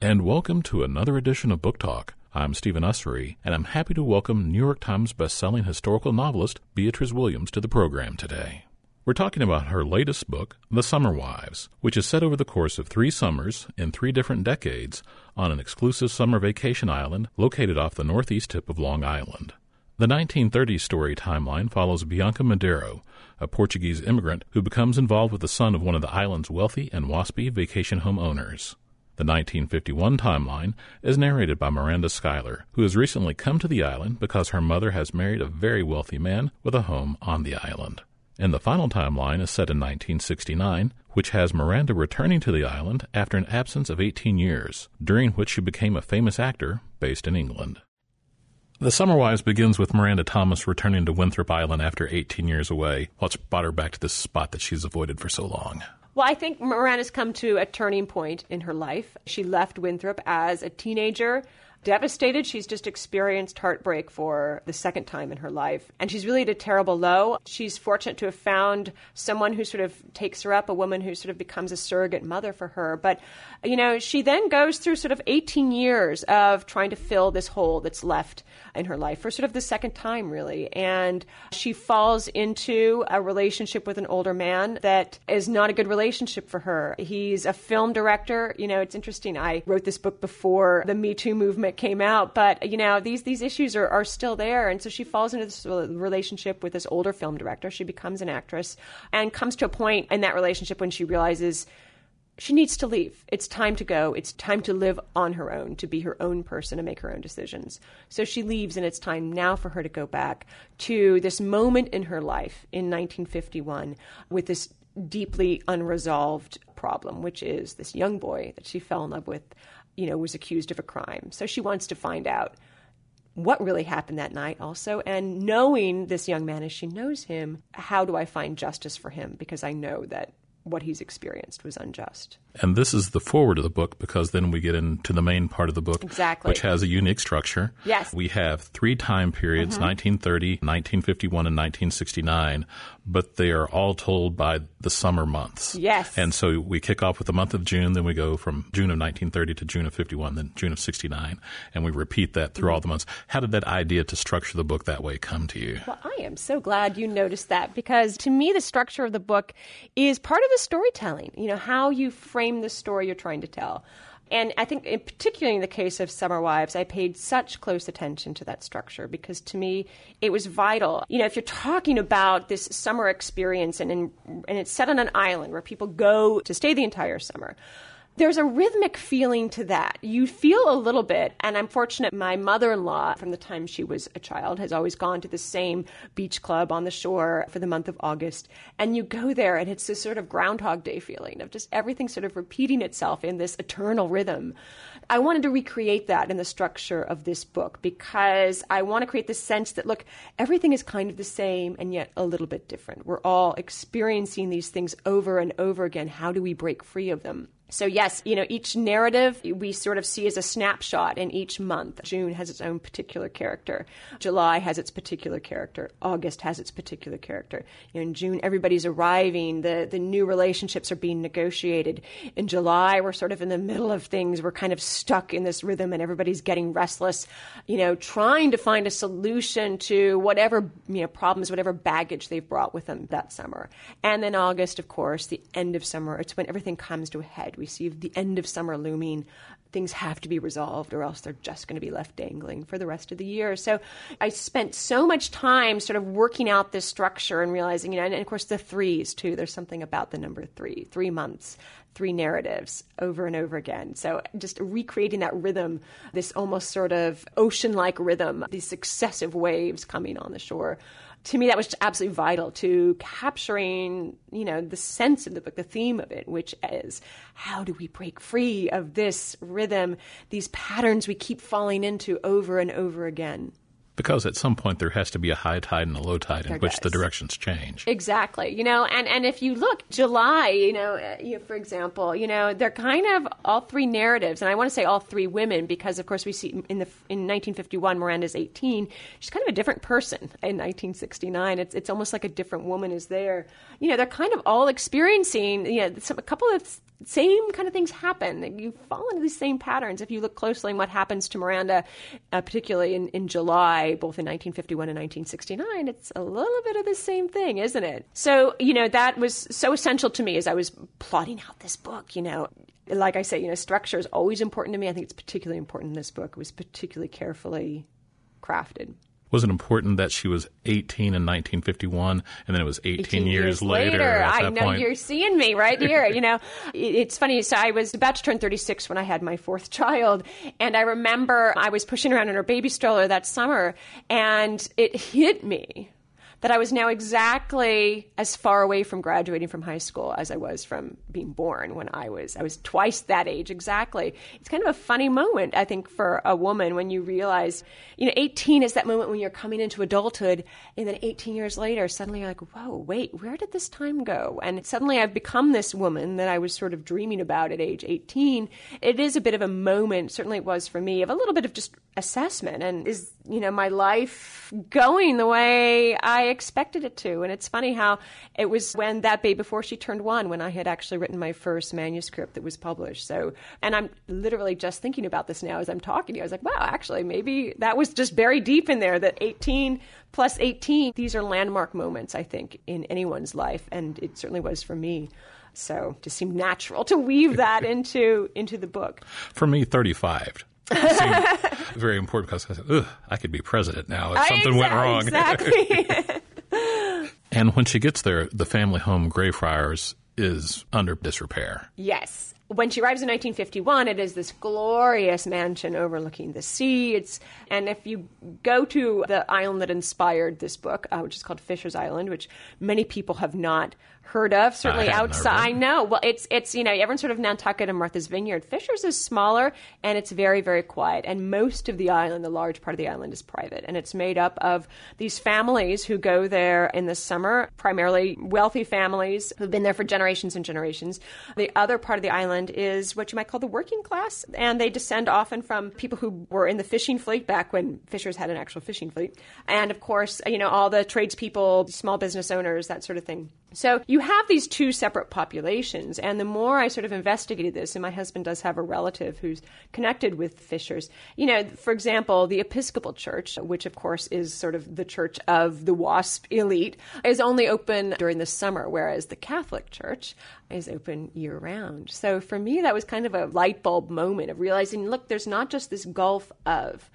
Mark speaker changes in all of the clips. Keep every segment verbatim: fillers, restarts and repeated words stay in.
Speaker 1: and welcome to another edition of Book Talk. I'm Stephen Ussery, and I'm happy to welcome New York Times bestselling historical novelist Beatriz Williams to the program today. We're talking about her latest book, The Summer Wives, which is set over the course of three summers in three different decades on an exclusive summer vacation island located off the northeast tip of Long Island. The nineteen thirties story timeline follows Bianca Medeiros, a Portuguese immigrant who becomes involved with the son of one of the island's wealthy and waspy vacation home owners. The nineteen fifty-one timeline is narrated by Miranda Schuyler, who has recently come to the island because her mother has married a very wealthy man with a home on the island. And the final timeline is set in nineteen sixty-nine, which has Miranda returning to the island after an absence of eighteen years, during which she became a famous actor based in England. The Summer Wives begins with Miranda Thomas returning to Winthrop Island after eighteen years away. What's brought her back to this spot that she's avoided for so long?
Speaker 2: Well, I think Miranda's come to a turning point in her life. She left Winthrop as a teenager, devastated. She's just experienced heartbreak for the second time in her life. And she's really at a terrible low. She's fortunate to have found someone who sort of takes her up, a woman who sort of becomes a surrogate mother for her. But, you know, she then goes through sort of eighteen years of trying to fill this hole that's left in her life for sort of the second time, really. And she falls into a relationship with an older man that is not a good relationship for her. He's a film director. You know, it's interesting. I wrote this book before the Me Too movement came out, but, you know, these these issues are, are still there. And so she falls into this relationship with this older film director. She becomes an actress and comes to a point in that relationship when she realizes she needs to leave. It's time to go. It's time to live on her own, to be her own person and make her own decisions. So she leaves, and it's time now for her to go back to this moment in her life in nineteen fifty-one with this deeply unresolved problem, which is this young boy that she fell in love with, you know, was accused of a crime. So she wants to find out what really happened that night also. And knowing this young man as she knows him, how do I find justice for him? Because I know that what he's experienced was unjust.
Speaker 1: And this is the forward of the book, because then we get into the main part of the book,
Speaker 2: exactly,
Speaker 1: which has a unique structure.
Speaker 2: Yes.
Speaker 1: We have three time periods, mm-hmm. nineteen thirty, nineteen fifty-one, and nineteen sixty-nine, but they are all told by the summer months.
Speaker 2: Yes.
Speaker 1: And so we kick off with the month of June, then we go from June of nineteen thirty to June of fifty-one, then June of sixty-nine, and we repeat that through mm-hmm. all the months. How did that idea to structure the book that way come to you?
Speaker 2: Well, I am so glad you noticed that, because to me, the structure of the book is part of the storytelling, you know, how you frame the story you're trying to tell. And I think in particularly in the case of Summer Wives, I paid such close attention to that structure, because to me, it was vital. You know, if you're talking about this summer experience and, in, and it's set on an island where people go to stay the entire summer, there's a rhythmic feeling to that. You feel a little bit, and I'm fortunate my mother-in-law, from the time she was a child, has always gone to the same beach club on the shore for the month of August. And you go there, and it's this sort of Groundhog Day feeling of just everything sort of repeating itself in this eternal rhythm. I wanted to recreate that in the structure of this book, because I want to create the sense that, look, everything is kind of the same and yet a little bit different. We're all experiencing these things over and over again. How do we break free of them? So yes, you know, each narrative we sort of see as a snapshot in each month. June has its own particular character. July has its particular character. August has its particular character. You know, in June, everybody's arriving. The, the new relationships are being negotiated. In July, we're sort of in the middle of things. We're kind of stuck in this rhythm, and everybody's getting restless, you know, trying to find a solution to whatever, you know, problems, whatever baggage they've brought with them that summer. And then August, of course, the end of summer, it's when everything comes to a head. We see the end of summer looming. Things have to be resolved, or else they're just going to be left dangling for the rest of the year. So I spent so much time sort of working out this structure and realizing, you know, and of course the threes too. There's something about the number three, three months, three narratives over and over again. So just recreating that rhythm, this almost sort of ocean-like rhythm, these successive waves coming on the shore. To me, that was absolutely vital to capturing, you know, the sense of the book, the theme of it, which is how do we break free of this rhythm, these patterns we keep falling into over and over again.
Speaker 1: Because at some point there has to be a high tide and a low tide in
Speaker 2: there
Speaker 1: which
Speaker 2: does.
Speaker 1: The directions change.
Speaker 2: Exactly. You know, and, and if you look, July, you know, uh, you, for example, you know, they're kind of all three narratives. And I want to say all three women because, of course, we see in the in nineteen fifty-one, Miranda's eighteen. She's kind of a different person in nineteen sixty-nine. It's it's almost like a different woman is there. You know, they're kind of all experiencing, you know, some, a couple of same kind of things happen. You fall into these same patterns. If you look closely at what happens to Miranda, uh, particularly in, in July, both in nineteen fifty-one and nineteen sixty-nine, it's a little bit of the same thing, isn't it? So, you know, that was so essential to me as I was plotting out this book, you know. Like I say, you know, structure is always important to me. I think it's particularly important in this book. It was particularly carefully crafted.
Speaker 1: Was it important that she was eighteen in nineteen fifty-one and then it was eighteen, eighteen years, years later? later at that
Speaker 2: I know
Speaker 1: point?
Speaker 2: You're seeing me right here. You know, it's funny. So I was about to turn thirty-six when I had my fourth child. And I remember I was pushing around in her baby stroller that summer, and it hit me that I was now exactly as far away from graduating from high school as I was from being born when I was. I was twice that age exactly. It's kind of a funny moment, I think, for a woman when you realize, you know, eighteen is that moment when you're coming into adulthood, and then eighteen years later, suddenly you're like, whoa, wait, where did this time go? And suddenly I've become this woman that I was sort of dreaming about at age eighteen. It is a bit of a moment, certainly it was for me, of a little bit of just assessment. And is, you know, my life going the way I expected it to? And it's funny how it was when that baby, before she turned one, when I had actually written my first manuscript that was published. So, and I'm literally just thinking about this now as I'm talking to you. I was like, wow, actually, maybe that was just buried deep in there, that eighteen plus eighteen, these are landmark moments, I think, in anyone's life. And it certainly was for me. So it just seemed natural to weave that into into the book.
Speaker 1: For me, thirty-five. Seemed very important because I said, ugh, I could be president now if something
Speaker 2: exactly,
Speaker 1: went wrong.
Speaker 2: Exactly.
Speaker 1: And when she gets there, the family home, Greyfriars, is under disrepair.
Speaker 2: Yes. When she arrives in nineteen fifty-one, it is this glorious mansion overlooking the sea. It's, and if you go to the island that inspired this book, uh, which is called Fisher's Island, which many people have not heard of, certainly
Speaker 1: I
Speaker 2: outside. I know. Well, it's, it's you know, everyone's heard of Nantucket and Martha's Vineyard. Fisher's is smaller, and it's very, very quiet. And most of the island, the large part of the island, is private. And it's made up of these families who go there in the summer, primarily wealthy families who've been there for generations and generations. The other part of the island is what you might call the working class, and they descend often from people who were in the fishing fleet back when Fisher's had an actual fishing fleet. And of course, you know, all the tradespeople, small business owners, that sort of thing. So you have these two separate populations, and the more I sort of investigated this, and my husband does have a relative who's connected with Fishers, you know, for example, the Episcopal Church, which of course is sort of the church of the WASP elite, is only open during the summer, whereas the Catholic Church is open year-round. So for me, that was kind of a light bulb moment of realizing, look, there's not just this gulf of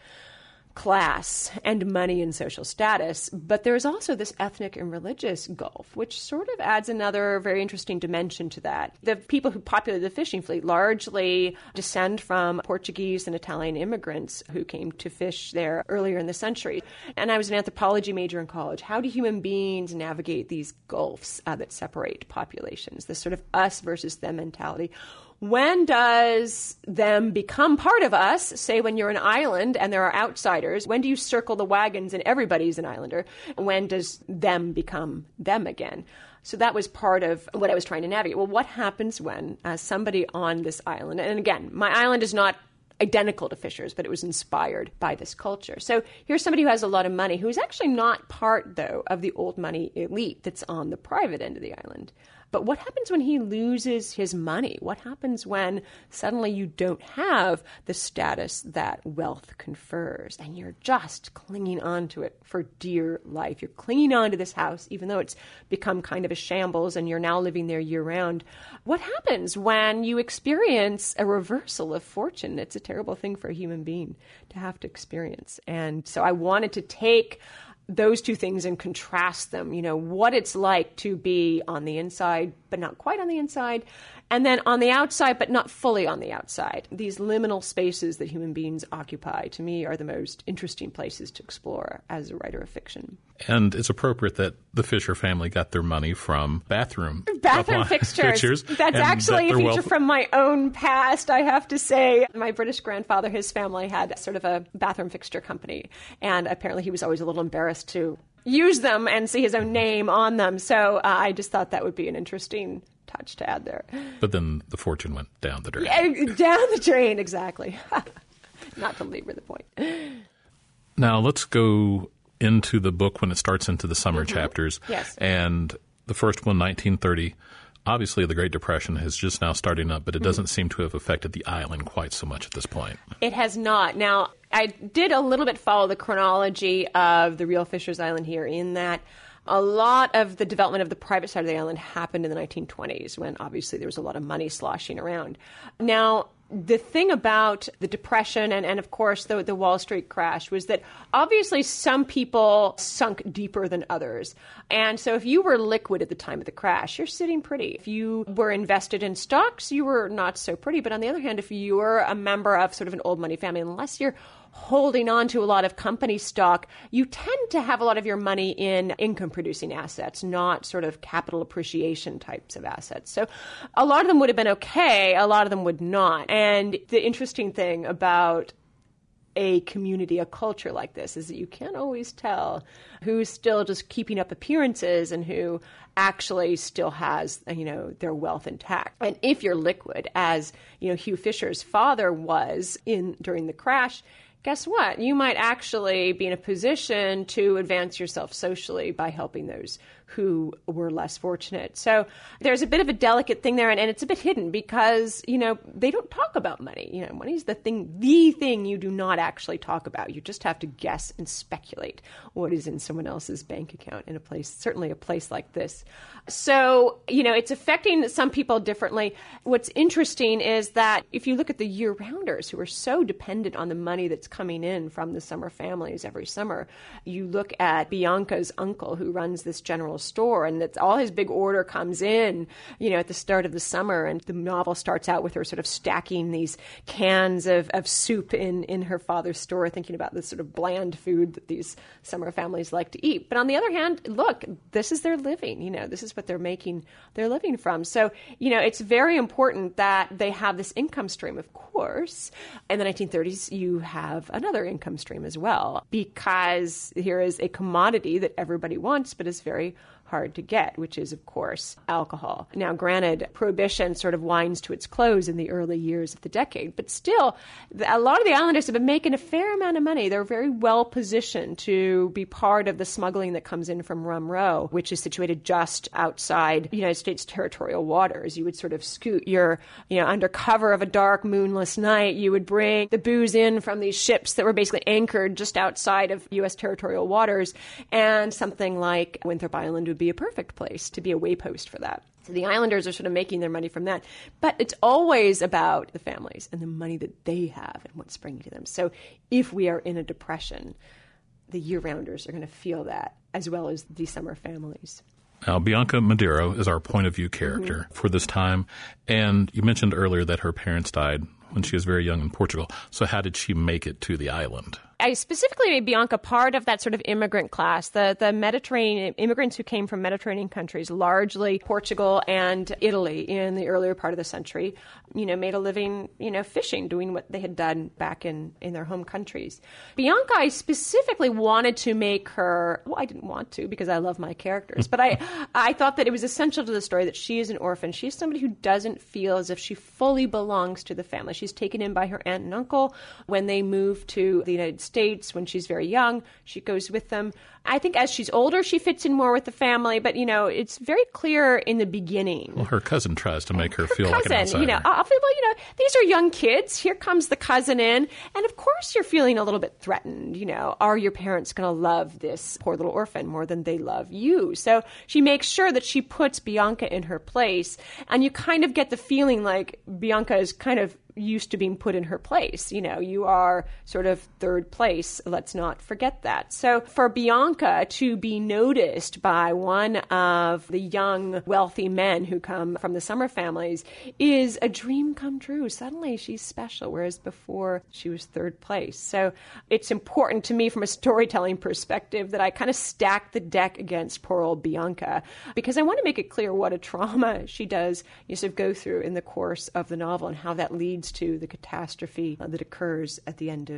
Speaker 2: class and money and social status, but there's also this ethnic and religious gulf, which sort of adds another very interesting dimension to that. The people who populated the fishing fleet largely descend from Portuguese and Italian immigrants who came to fish there earlier in the century. And I was an anthropology major in college. How do human beings navigate these gulfs uh, that separate populations, this sort of us versus them mentality? When does them become part of us? Say when you're an island and there are outsiders, when do you circle the wagons and everybody's an islander? When does them become them again? So that was part of what I was trying to navigate. Well, what happens when uh, somebody on this island, and again, my island is not identical to Fisher's, but it was inspired by this culture. So here's somebody who has a lot of money, who's actually not part, though, of the old money elite that's on the private end of the island. But what happens when he loses his money? What happens when suddenly you don't have the status that wealth confers and you're just clinging on to it for dear life? You're clinging on to this house, even though it's become kind of a shambles and you're now living there year round. What happens when you experience a reversal of fortune? It's a terrible thing for a human being to have to experience. And so I wanted to take those two things and contrast them, you know, what it's like to be on the inside, but not quite on the inside, and then on the outside, but not fully on the outside. These liminal spaces that human beings occupy, to me, are the most interesting places to explore as a writer of fiction.
Speaker 1: And it's appropriate that the Fisher family got their money from bathroom
Speaker 2: bathroom fixtures. fixtures. That's actually that a feature wealth- from my own past, I have to say. My British grandfather, his family had sort of a bathroom fixture company, and apparently he was always a little embarrassed to use them and see his own name on them. So uh, I just thought that would be an interesting touch to add there.
Speaker 1: But then the fortune went down the drain.
Speaker 2: Yeah, down the drain, exactly. Not to belabor the point.
Speaker 1: Now let's go into the book when it starts into the summer mm-hmm. chapters.
Speaker 2: Yes.
Speaker 1: And the first one, nineteen thirty, Obviously, the Great Depression is just now starting up, but it doesn't seem to have affected the island quite so much at this point.
Speaker 2: It has not. Now, I did a little bit follow the chronology of the real Fisher's Island here in that a lot of the development of the private side of the island happened in the nineteen twenties when obviously there was a lot of money sloshing around. Now, the thing about the Depression and, and of course, the, the Wall Street crash was that obviously some people sunk deeper than others. And so if you were liquid at the time of the crash, you're sitting pretty. If you were invested in stocks, you were not so pretty. But on the other hand, if you were a member of sort of an old money family, unless you're holding on to a lot of company stock, you tend to have a lot of your money in income-producing assets, not sort of capital appreciation types of assets. So a lot of them would have been okay, a lot of them would not. And the interesting thing about a community, a culture like this, is that you can't always tell who's still just keeping up appearances and who actually still has, you know, their wealth intact. And if you're liquid, as, you know, Hugh Fisher's father was in during the crash, guess what? You might actually be in a position to advance yourself socially by helping those who were less fortunate. So there's a bit of a delicate thing there, and, and it's a bit hidden because, you know, they don't talk about money. You know, money's the thing, the thing you do not actually talk about. You just have to guess and speculate what is in someone else's bank account in a place, certainly a place like this. So, you know, it's affecting some people differently. What's interesting is that if you look at the year-rounders who are so dependent on the money that's coming in from the summer families every summer, you look at Bianca's uncle who runs this general store, and that's all his big order comes in, you know, at the start of the summer. And the novel starts out with her sort of stacking these cans of, of soup in, in her father's store, thinking about this sort of bland food that these summer families like to eat. But on the other hand, look, this is their living, you know, this is what they're making their living from. So, you know, it's very important that they have this income stream. Of course, in the nineteen thirties, you have another income stream as well, because here is a commodity that everybody wants, but is very hard to get, which is, of course, alcohol. Now, granted, Prohibition sort of winds to its close in the early years of the decade, but still, a lot of the islanders have been making a fair amount of money. They're very well positioned to be part of the smuggling that comes in from Rum Row, which is situated just outside United States territorial waters. You would sort of scoot your, you know, under cover of a dark, moonless night, you would bring the booze in from these ships that were basically anchored just outside of U S territorial waters, and something like Winthrop Island would be a perfect place to be a waypost for that. So the islanders are sort of making their money from that. But it's always about the families and the money that they have and what's bringing to them. So if we are in a depression, the year-rounders are going to feel that, as well as the summer families.
Speaker 1: Now, Bianca Madero is our point of view character mm-hmm. for this time. And you mentioned earlier that her parents died when she was very young in Portugal. So how did she make it to the island?
Speaker 2: I specifically made Bianca part of that sort of immigrant class, the the Mediterranean immigrants who came from Mediterranean countries, largely Portugal and Italy in the earlier part of the century, you know, made a living, you know, fishing, doing what they had done back in, in their home countries. Bianca, I specifically wanted to make her, well, I didn't want to because I love my characters, but I, I thought that it was essential to the story that she is an orphan. She's somebody who doesn't feel as if she fully belongs to the family. She's taken in by her aunt and uncle when they move to the United States. States when she's very young. She goes with them. I think as she's older, she fits in more with the family, but, you know, it's very clear in the beginning.
Speaker 1: Well, her cousin tries to make her, her feel
Speaker 2: cousin,
Speaker 1: like an outsider.
Speaker 2: You know, often, well, you know, these are young kids. Here comes the cousin in. And of course, you're feeling a little bit threatened. You know, are your parents going to love this poor little orphan more than they love you? So she makes sure that she puts Bianca in her place. And you kind of get the feeling like Bianca is kind of used to being put in her place. You know, you are sort of third place. Let's not forget that. So for Bianca to be noticed by one of the young, wealthy men who come from the summer families is a dream come true. Suddenly she's special, whereas before she was third place. So it's important to me from a storytelling perspective that I kind of stack the deck against poor old Bianca, because I want to make it clear what a trauma she does you sort of go through in the course of the novel and how that leads to the catastrophe that occurs at the end of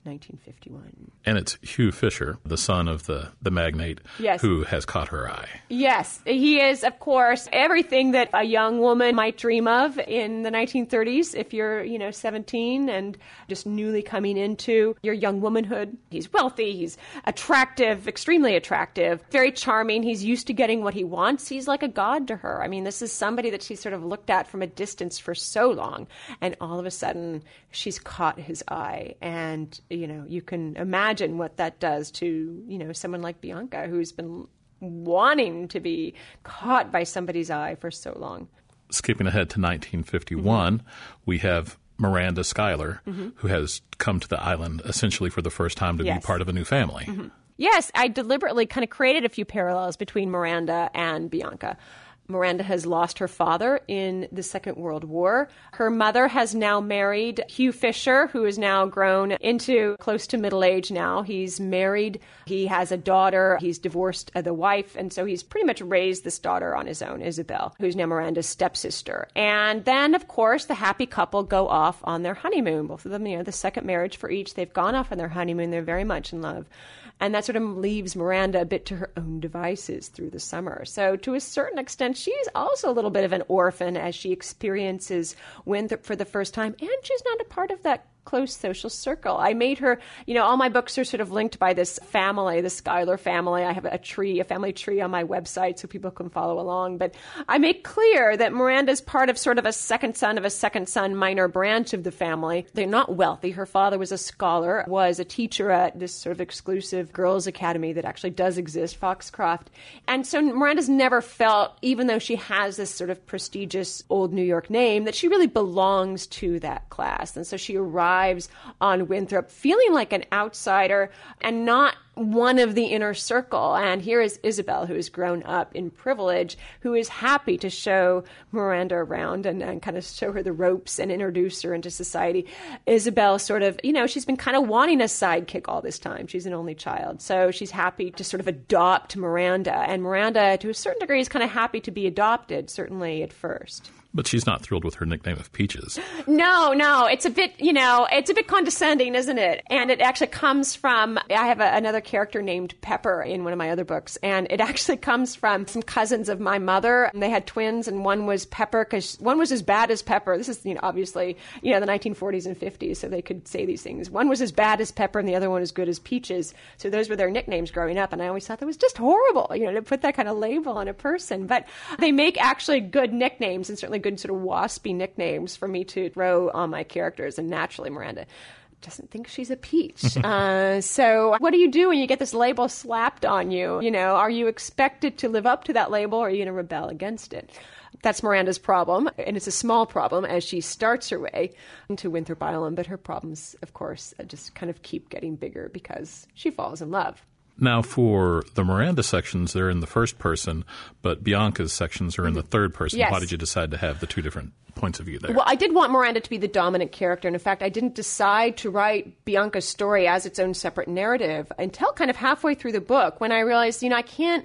Speaker 2: nineteen fifty-one.
Speaker 1: And it's Hugh Fisher, the son of the, the magnate,
Speaker 2: yes.
Speaker 1: who has caught her eye.
Speaker 2: Yes, he is, of course, everything that a young woman might dream of in the nineteen thirties if you're, you know, seventeen and just newly coming into your young womanhood. He's wealthy, he's attractive, extremely attractive, very charming. He's used to getting what he wants. He's like a god to her. I mean, this is somebody that she sort of looked at from a distance for so long, and all of a sudden she's caught his eye. And, you know, you can imagine what that does to, you know, someone like Bianca, who's been wanting to be caught by somebody's eye for so long.
Speaker 1: Skipping ahead to nineteen fifty-one, mm-hmm. we have Miranda Schuyler, mm-hmm. who has come to the island essentially for the first time to yes. be part of a new family.
Speaker 2: Mm-hmm. Yes, I deliberately kind of created a few parallels between Miranda and Bianca. Miranda has lost her father in the Second World War. Her mother has now married Hugh Fisher, who is now grown into close to middle age now. He's married. He has a daughter. He's divorced the wife. And so he's pretty much raised this daughter on his own, Isabel, who's now Miranda's stepsister. And then, of course, the happy couple go off on their honeymoon. Both of them, you know, the second marriage for each. They've gone off on their honeymoon. They're very much in love. And that sort of leaves Miranda a bit to her own devices through the summer. So to a certain extent, she's also a little bit of an orphan as she experiences Winthrop for the first time. And she's not a part of that close social circle. I made her, you know, all my books are sort of linked by this family, the Schuyler family. I have a tree, a family tree on my website so people can follow along. But I make clear that Miranda's part of sort of a second son of a second son minor branch of the family. They're not wealthy. Her father was a scholar, was a teacher at this sort of exclusive girls' academy that actually does exist, Foxcroft. And so Miranda's never felt, even though she has this sort of prestigious old New York name, that she really belongs to that class. And so she arrives on Winthrop feeling like an outsider and not one of the inner circle. And here is Isabel, who has grown up in privilege, who is happy to show Miranda around and, and kind of show her the ropes and introduce her into society. Isabel sort of, you know, she's been kind of wanting a sidekick all this time. She's an only child. So she's happy to sort of adopt Miranda. And Miranda, to a certain degree, is kind of happy to be adopted, certainly at first.
Speaker 1: But she's not thrilled with her nickname of Peaches.
Speaker 2: No, no. It's a bit, you know, it's a bit condescending, isn't it? And it actually comes from, I have a, another character named Pepper in one of my other books, and it actually comes from some cousins of my mother. And they had twins, and one was Pepper, because one was as bad as Pepper. This is, you know, obviously, you know, the nineteen forties and fifties, so they could say these things. One was as bad as Pepper, and the other one as good as Peaches. So those were their nicknames growing up, and I always thought that was just horrible, you know, to put that kind of label on a person. But they make actually good nicknames, and certainly good sort of waspy nicknames for me to throw on my characters. And naturally, Miranda doesn't think she's a peach. uh, so what do you do when you get this label slapped on you? You know, are you expected to live up to that label, or are you going to rebel against it? That's Miranda's problem, and it's a small problem as she starts her way into Winthrop Island. But her problems, of course, just kind of keep getting bigger because she falls in love.
Speaker 1: Now, for the Miranda sections, they're in the first person, but Bianca's sections are in the third person.
Speaker 2: Yes.
Speaker 1: Why did you decide to have the two different points of view there?
Speaker 2: Well, I did want Miranda to be the dominant character. And in fact, I didn't decide to write Bianca's story as its own separate narrative until kind of halfway through the book, when I realized, you know, I can't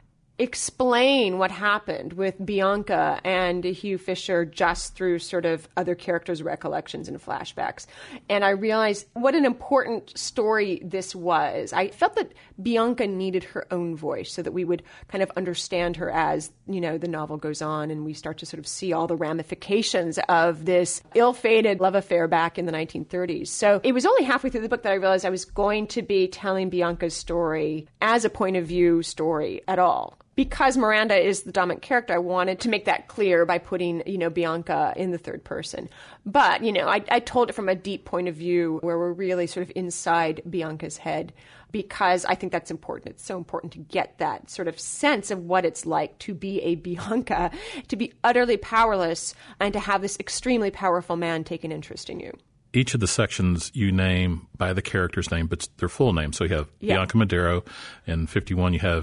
Speaker 2: explain what happened with Bianca and Hugh Fisher just through sort of other characters' recollections and flashbacks. And I realized what an important story this was. I felt that Bianca needed her own voice so that we would kind of understand her as, you know, the novel goes on and we start to sort of see all the ramifications of this ill-fated love affair back in the nineteen thirties. So it was only halfway through the book that I realized I was going to be telling Bianca's story as a point of view story at all. Because Miranda is the dominant character, I wanted to make that clear by putting, you know, Bianca in the third person. But, you know, I, I told it from a deep point of view where we're really sort of inside Bianca's head, because I think that's important. It's so important to get that sort of sense of what it's like to be a Bianca, to be utterly powerless, and to have this extremely powerful man take an interest in you.
Speaker 1: Each of the sections you name by the character's name, but their full name. So you have yeah. Bianca Madero. In fifty-one, you have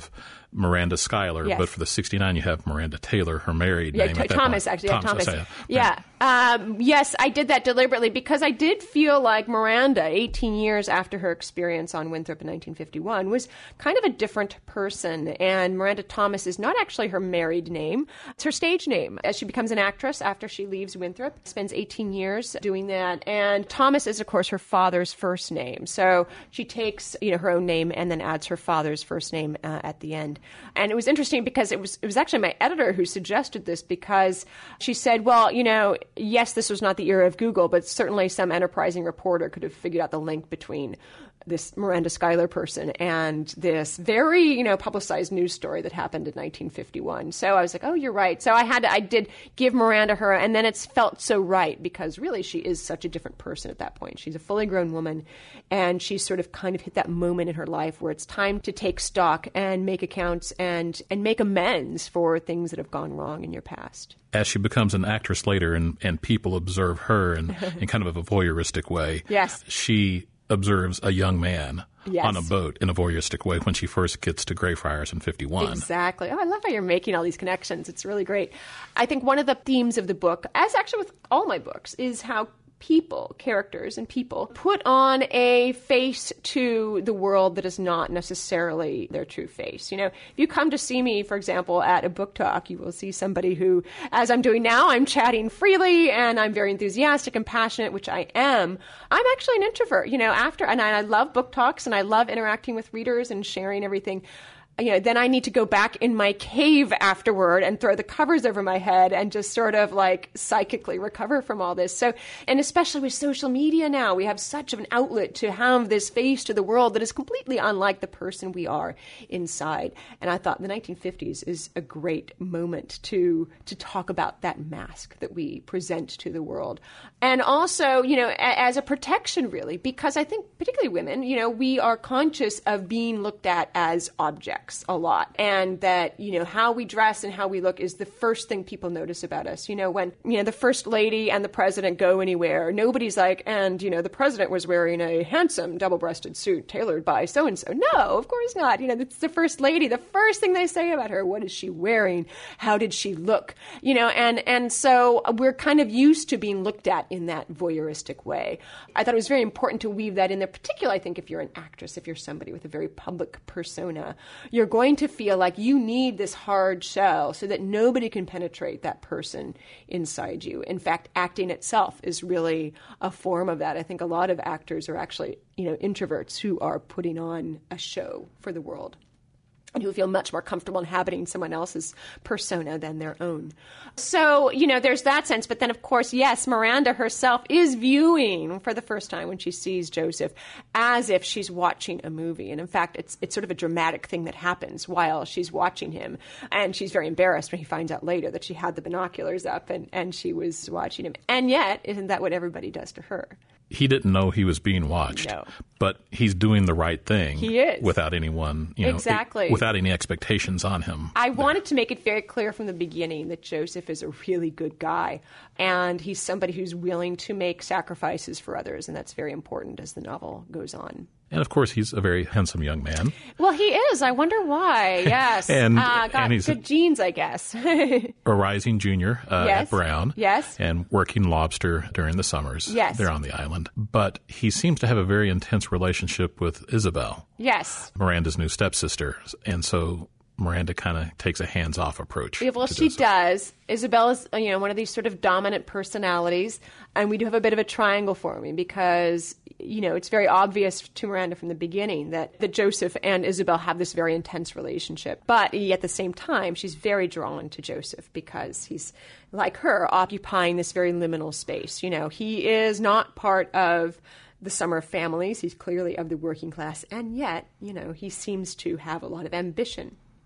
Speaker 1: Miranda Schuyler,
Speaker 2: Yes.
Speaker 1: but for the sixty-nine, you have Miranda Taylor, her married
Speaker 2: Yeah,
Speaker 1: name.
Speaker 2: T-
Speaker 1: at that
Speaker 2: Thomas,
Speaker 1: point.
Speaker 2: actually.
Speaker 1: Thomas,
Speaker 2: Yeah, Thomas.
Speaker 1: yeah.
Speaker 2: Yeah. Um, yes, I did that deliberately because I did feel like Miranda, eighteen years after her experience on Winthrop in nineteen fifty-one, was kind of a different person. And Miranda Thomas is not actually her married name. It's her stage name. As she becomes an actress after she leaves Winthrop, spends eighteen years doing that. And Thomas is, of course, her father's first name. So she takes, you know, her own name and then adds her father's first name uh, at the end. And it was interesting because it was it was actually my editor who suggested this, because she said, well, you know, yes, this was not the era of Google, but certainly some enterprising reporter could have figured out the link between this Miranda Schuyler person and this very, you know, publicized news story that happened in nineteen fifty-one. So I was like, oh, you're right. So I had to, I did give Miranda her, and then it's felt so right because really she is such a different person at that point. She's a fully grown woman, and she's sort of kind of hit that moment in her life where it's time to take stock and make accounts and, and make amends for things that have gone wrong in your past.
Speaker 1: As she becomes an actress later and, and people observe her in, in kind of a voyeuristic way,
Speaker 2: Yes.
Speaker 1: she observes a young man
Speaker 2: Yes.
Speaker 1: on a boat in a voyeuristic way when she first gets to Greyfriars in fifty-one.
Speaker 2: Exactly. Oh, I love how you're making all these connections. It's really great. I think one of the themes of the book, as actually with all my books, is how people, characters and people, put on a face to the world that is not necessarily their true face. You know, if you come to see me, for example, at a book talk, you will see somebody who, as I'm doing now, I'm chatting freely and I'm very enthusiastic and passionate, which I am. I'm actually an introvert, you know, after, and I love book talks and I love interacting with readers and sharing everything. You know, then I need to go back in my cave afterward and throw the covers over my head and just sort of like psychically recover from all this. So, and especially with social media now, we have such of an outlet to have this face to the world that is completely unlike the person we are inside. And I thought the nineteen fifties is a great moment to to talk about that mask that we present to the world. And also, you know, a, as a protection really, because I think particularly women, you know, we are conscious of being looked at as objects a lot, and that, you know, how we dress and how we look is the first thing people notice about us. You know, when, you know, the first lady and the president go anywhere, nobody's like, and, you know, the president was wearing a handsome double-breasted suit tailored by so-and-so. No, of course not. You know, it's the first lady. The first thing they say about her, what is she wearing? How did she look? You know, and, and so we're kind of used to being looked at in that voyeuristic way. I thought it was very important to weave that in there, particularly, I think, if you're an actress, if you're somebody with a very public persona, you're going to feel like you need this hard shell so that nobody can penetrate that person inside you. In fact, acting itself is really a form of that. I think a lot of actors are actually, you know, introverts who are putting on a show for the world, and who feel much more comfortable inhabiting someone else's persona than their own. So, you know, there's that sense. But then, of course, yes, Miranda herself is viewing for the first time when she sees Joseph as if she's watching a movie. And in fact, it's it's sort of a dramatic thing that happens while she's watching him. And she's very embarrassed when he finds out later that she had the binoculars up and, and she was watching him. And yet, isn't that what everybody does to her?
Speaker 1: He didn't know he was being watched,
Speaker 2: No.
Speaker 1: but he's doing the right thing.
Speaker 2: He is.
Speaker 1: Without anyone, you know,
Speaker 2: Exactly.
Speaker 1: without any expectations on him.
Speaker 2: I wanted to make it very clear from the beginning that Joseph is a really good guy, and he's somebody who's willing to make sacrifices for others, and that's very important as the novel goes on.
Speaker 1: And of course, he's a very handsome young man.
Speaker 2: Well, he is. I wonder why. Yes.
Speaker 1: And-
Speaker 2: uh, got
Speaker 1: and he's
Speaker 2: good
Speaker 1: a-
Speaker 2: genes, I guess.
Speaker 1: A rising junior uh,
Speaker 2: Yes.
Speaker 1: at Brown.
Speaker 2: Yes.
Speaker 1: And working lobster during the summers.
Speaker 2: Yes.
Speaker 1: There on the island. But he seems to have a very intense relationship with Isabel,
Speaker 2: Yes.
Speaker 1: Miranda's new stepsister. And so Miranda kind of takes a hands-off approach.
Speaker 2: Yeah, well,
Speaker 1: to
Speaker 2: she
Speaker 1: Joseph.
Speaker 2: does. Isabel is, you know, one of these sort of dominant personalities, and we do have a bit of a triangle forming because, you know, it's very obvious to Miranda from the beginning that, that Joseph and Isabel have this very intense relationship. But at the same time, she's very drawn to Joseph because he's, like her, occupying this very liminal space. You know, he is not part of the Summer families. He's clearly of the working class, and yet, you know, he seems to have a lot of ambition.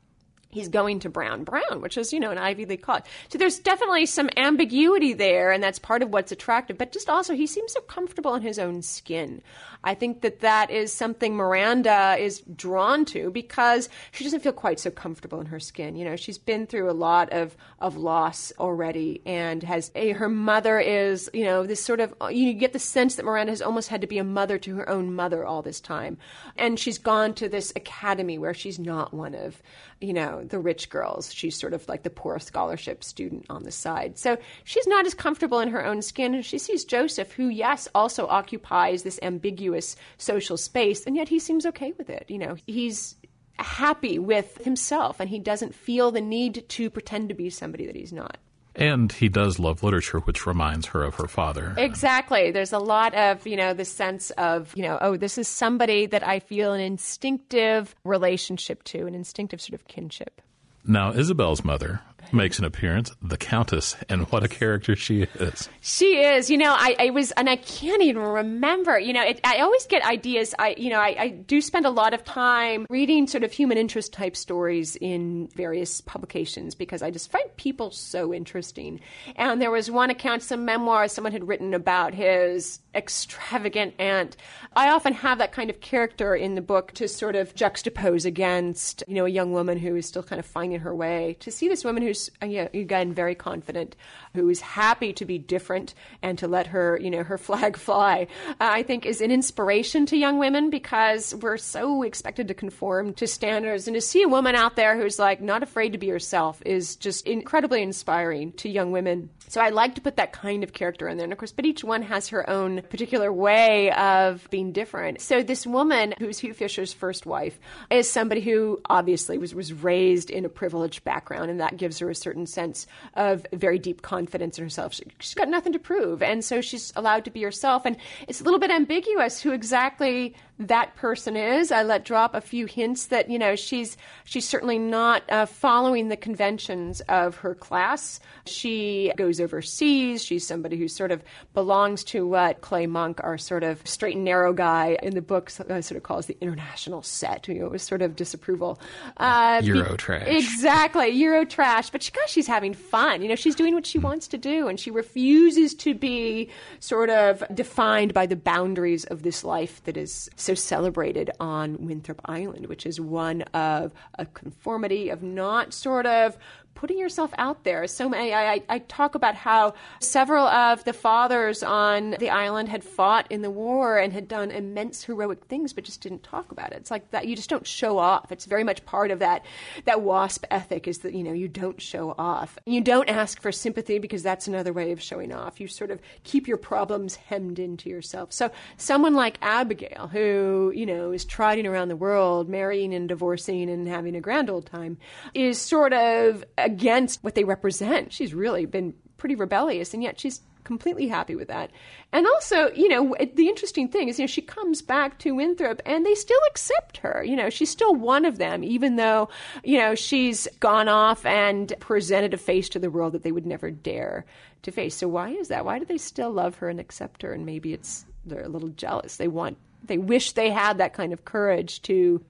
Speaker 2: he's going to Brown. Brown, which is, you know, an Ivy League college. So there's definitely some ambiguity there, and that's part of what's attractive. But just also, he seems so comfortable in his own skin. I think that that is something Miranda is drawn to because she doesn't feel quite so comfortable in her skin. You know, she's been through a lot of, of loss already and has a, her mother is, you know, this sort of, you get the sense that Miranda has almost had to be a mother to her own mother all this time. And she's gone to this academy where she's not one of, you know, the rich girls. She's sort of like the poor scholarship student on the side. So she's not as comfortable in her own skin. And she sees Joseph, who, yes, also occupies this ambiguous social space, and yet he seems okay with it. You know, he's happy with himself, and he doesn't feel the need to pretend to be somebody that he's not.
Speaker 1: And he does love literature, which reminds her of her father.
Speaker 2: Exactly. There's a lot of, you know, the sense of, you know, oh, this is somebody that I feel an instinctive relationship to, an instinctive sort of kinship.
Speaker 1: Now, Isabel's mother makes an appearance, the Countess, and what a character she is.
Speaker 2: She is. You know, I, I was, and I can't even remember, you know, it, I always get ideas. I, you know, I, I do spend a lot of time reading sort of human interest type stories in various publications because I just find people so interesting. And there was one account, some memoir someone had written about his extravagant aunt. I often have that kind of character in the book to sort of juxtapose against, you know, a young woman who is still kind of finding her way. To see this woman who's, again, very confident, who is happy to be different and to let her, you know, her flag fly, uh, I think is an inspiration to young women because we're so expected to conform to standards. And to see a woman out there who's like not afraid to be herself is just incredibly inspiring to young women. So I like to put that kind of character in there. And of course, but each one has her own particular way of being different. So this woman, who's Hugh Fisher's first wife, is somebody who obviously was, was raised in a privileged background, and that gives her a certain sense of very deep confidence in herself. She, she's got nothing to prove, and so she's allowed to be herself. And it's a little bit ambiguous who exactly that person is. I let drop a few hints that, you know, she's she's certainly not uh, following the conventions of her class. She goes overseas. She's somebody who sort of belongs to what Clay Monk, our sort of straight and narrow guy in the book, uh, sort of calls the international set. You know, it was sort of disapproval.
Speaker 1: Uh, Euro be- trash.
Speaker 2: Exactly, Euro trash. But she, gosh, she's having fun. You know, she's doing what she wants to do, and she refuses to be sort of defined by the boundaries of this life that is so celebrated on Winthrop Island, which is one of a conformity of not sort of putting yourself out there. So many, I, I talk about how several of the fathers on the island had fought in the war and had done immense heroic things, but just didn't talk about it. It's like that. You just don't show off. It's very much part of that, that WASP ethic is that, you know, you don't show off. You don't ask for sympathy because that's another way of showing off. You sort of keep your problems hemmed into yourself. So someone like Abigail, who, you know, is trotting around the world, marrying and divorcing and having a grand old time, is sort of against what they represent. She's really been pretty rebellious, and yet she's completely happy with that. And also, you know, the interesting thing is, you know, she comes back to Winthrop and they still accept her. You know, she's still one of them, even though, you know, she's gone off and presented a face to the world that they would never dare to face. So why is that? Why do they still love her and accept her? And maybe it's they're a little jealous. They want, they wish they had that kind of courage to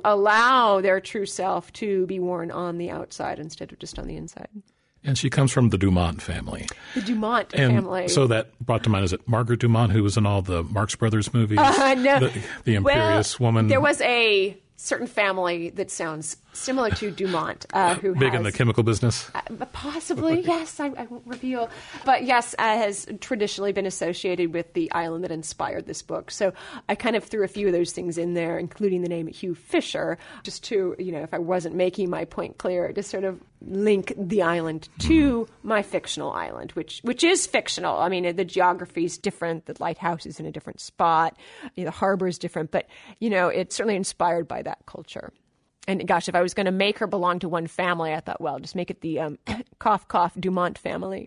Speaker 2: allow their true self to be worn on the outside instead of just on the inside.
Speaker 1: And she comes from the Dumont family.
Speaker 2: The Dumont
Speaker 1: and
Speaker 2: family. So
Speaker 1: that brought to mind, is it Margaret Dumont, who was in all the Marx Brothers movies?
Speaker 2: Uh, no.
Speaker 1: The, the Imperious
Speaker 2: well,
Speaker 1: woman.
Speaker 2: There was a certain family that sounds similar to Dumont. Uh, who
Speaker 1: Big
Speaker 2: has,
Speaker 1: in the chemical business?
Speaker 2: Uh, possibly, yes. I, I won't reveal. But yes, uh, has traditionally been associated with the island that inspired this book. So I kind of threw a few of those things in there, including the name Hugh Fisher, just to, you know, if I wasn't making my point clear, to sort of link the island to my fictional island, which which is fictional. I mean, the geography is different. The lighthouse is in a different spot. You know, the harbor is different. But, you know, it's certainly inspired by that culture. And gosh, if I was going to make her belong to one family, I thought, well, just make it the um, cough, cough, Dumont family.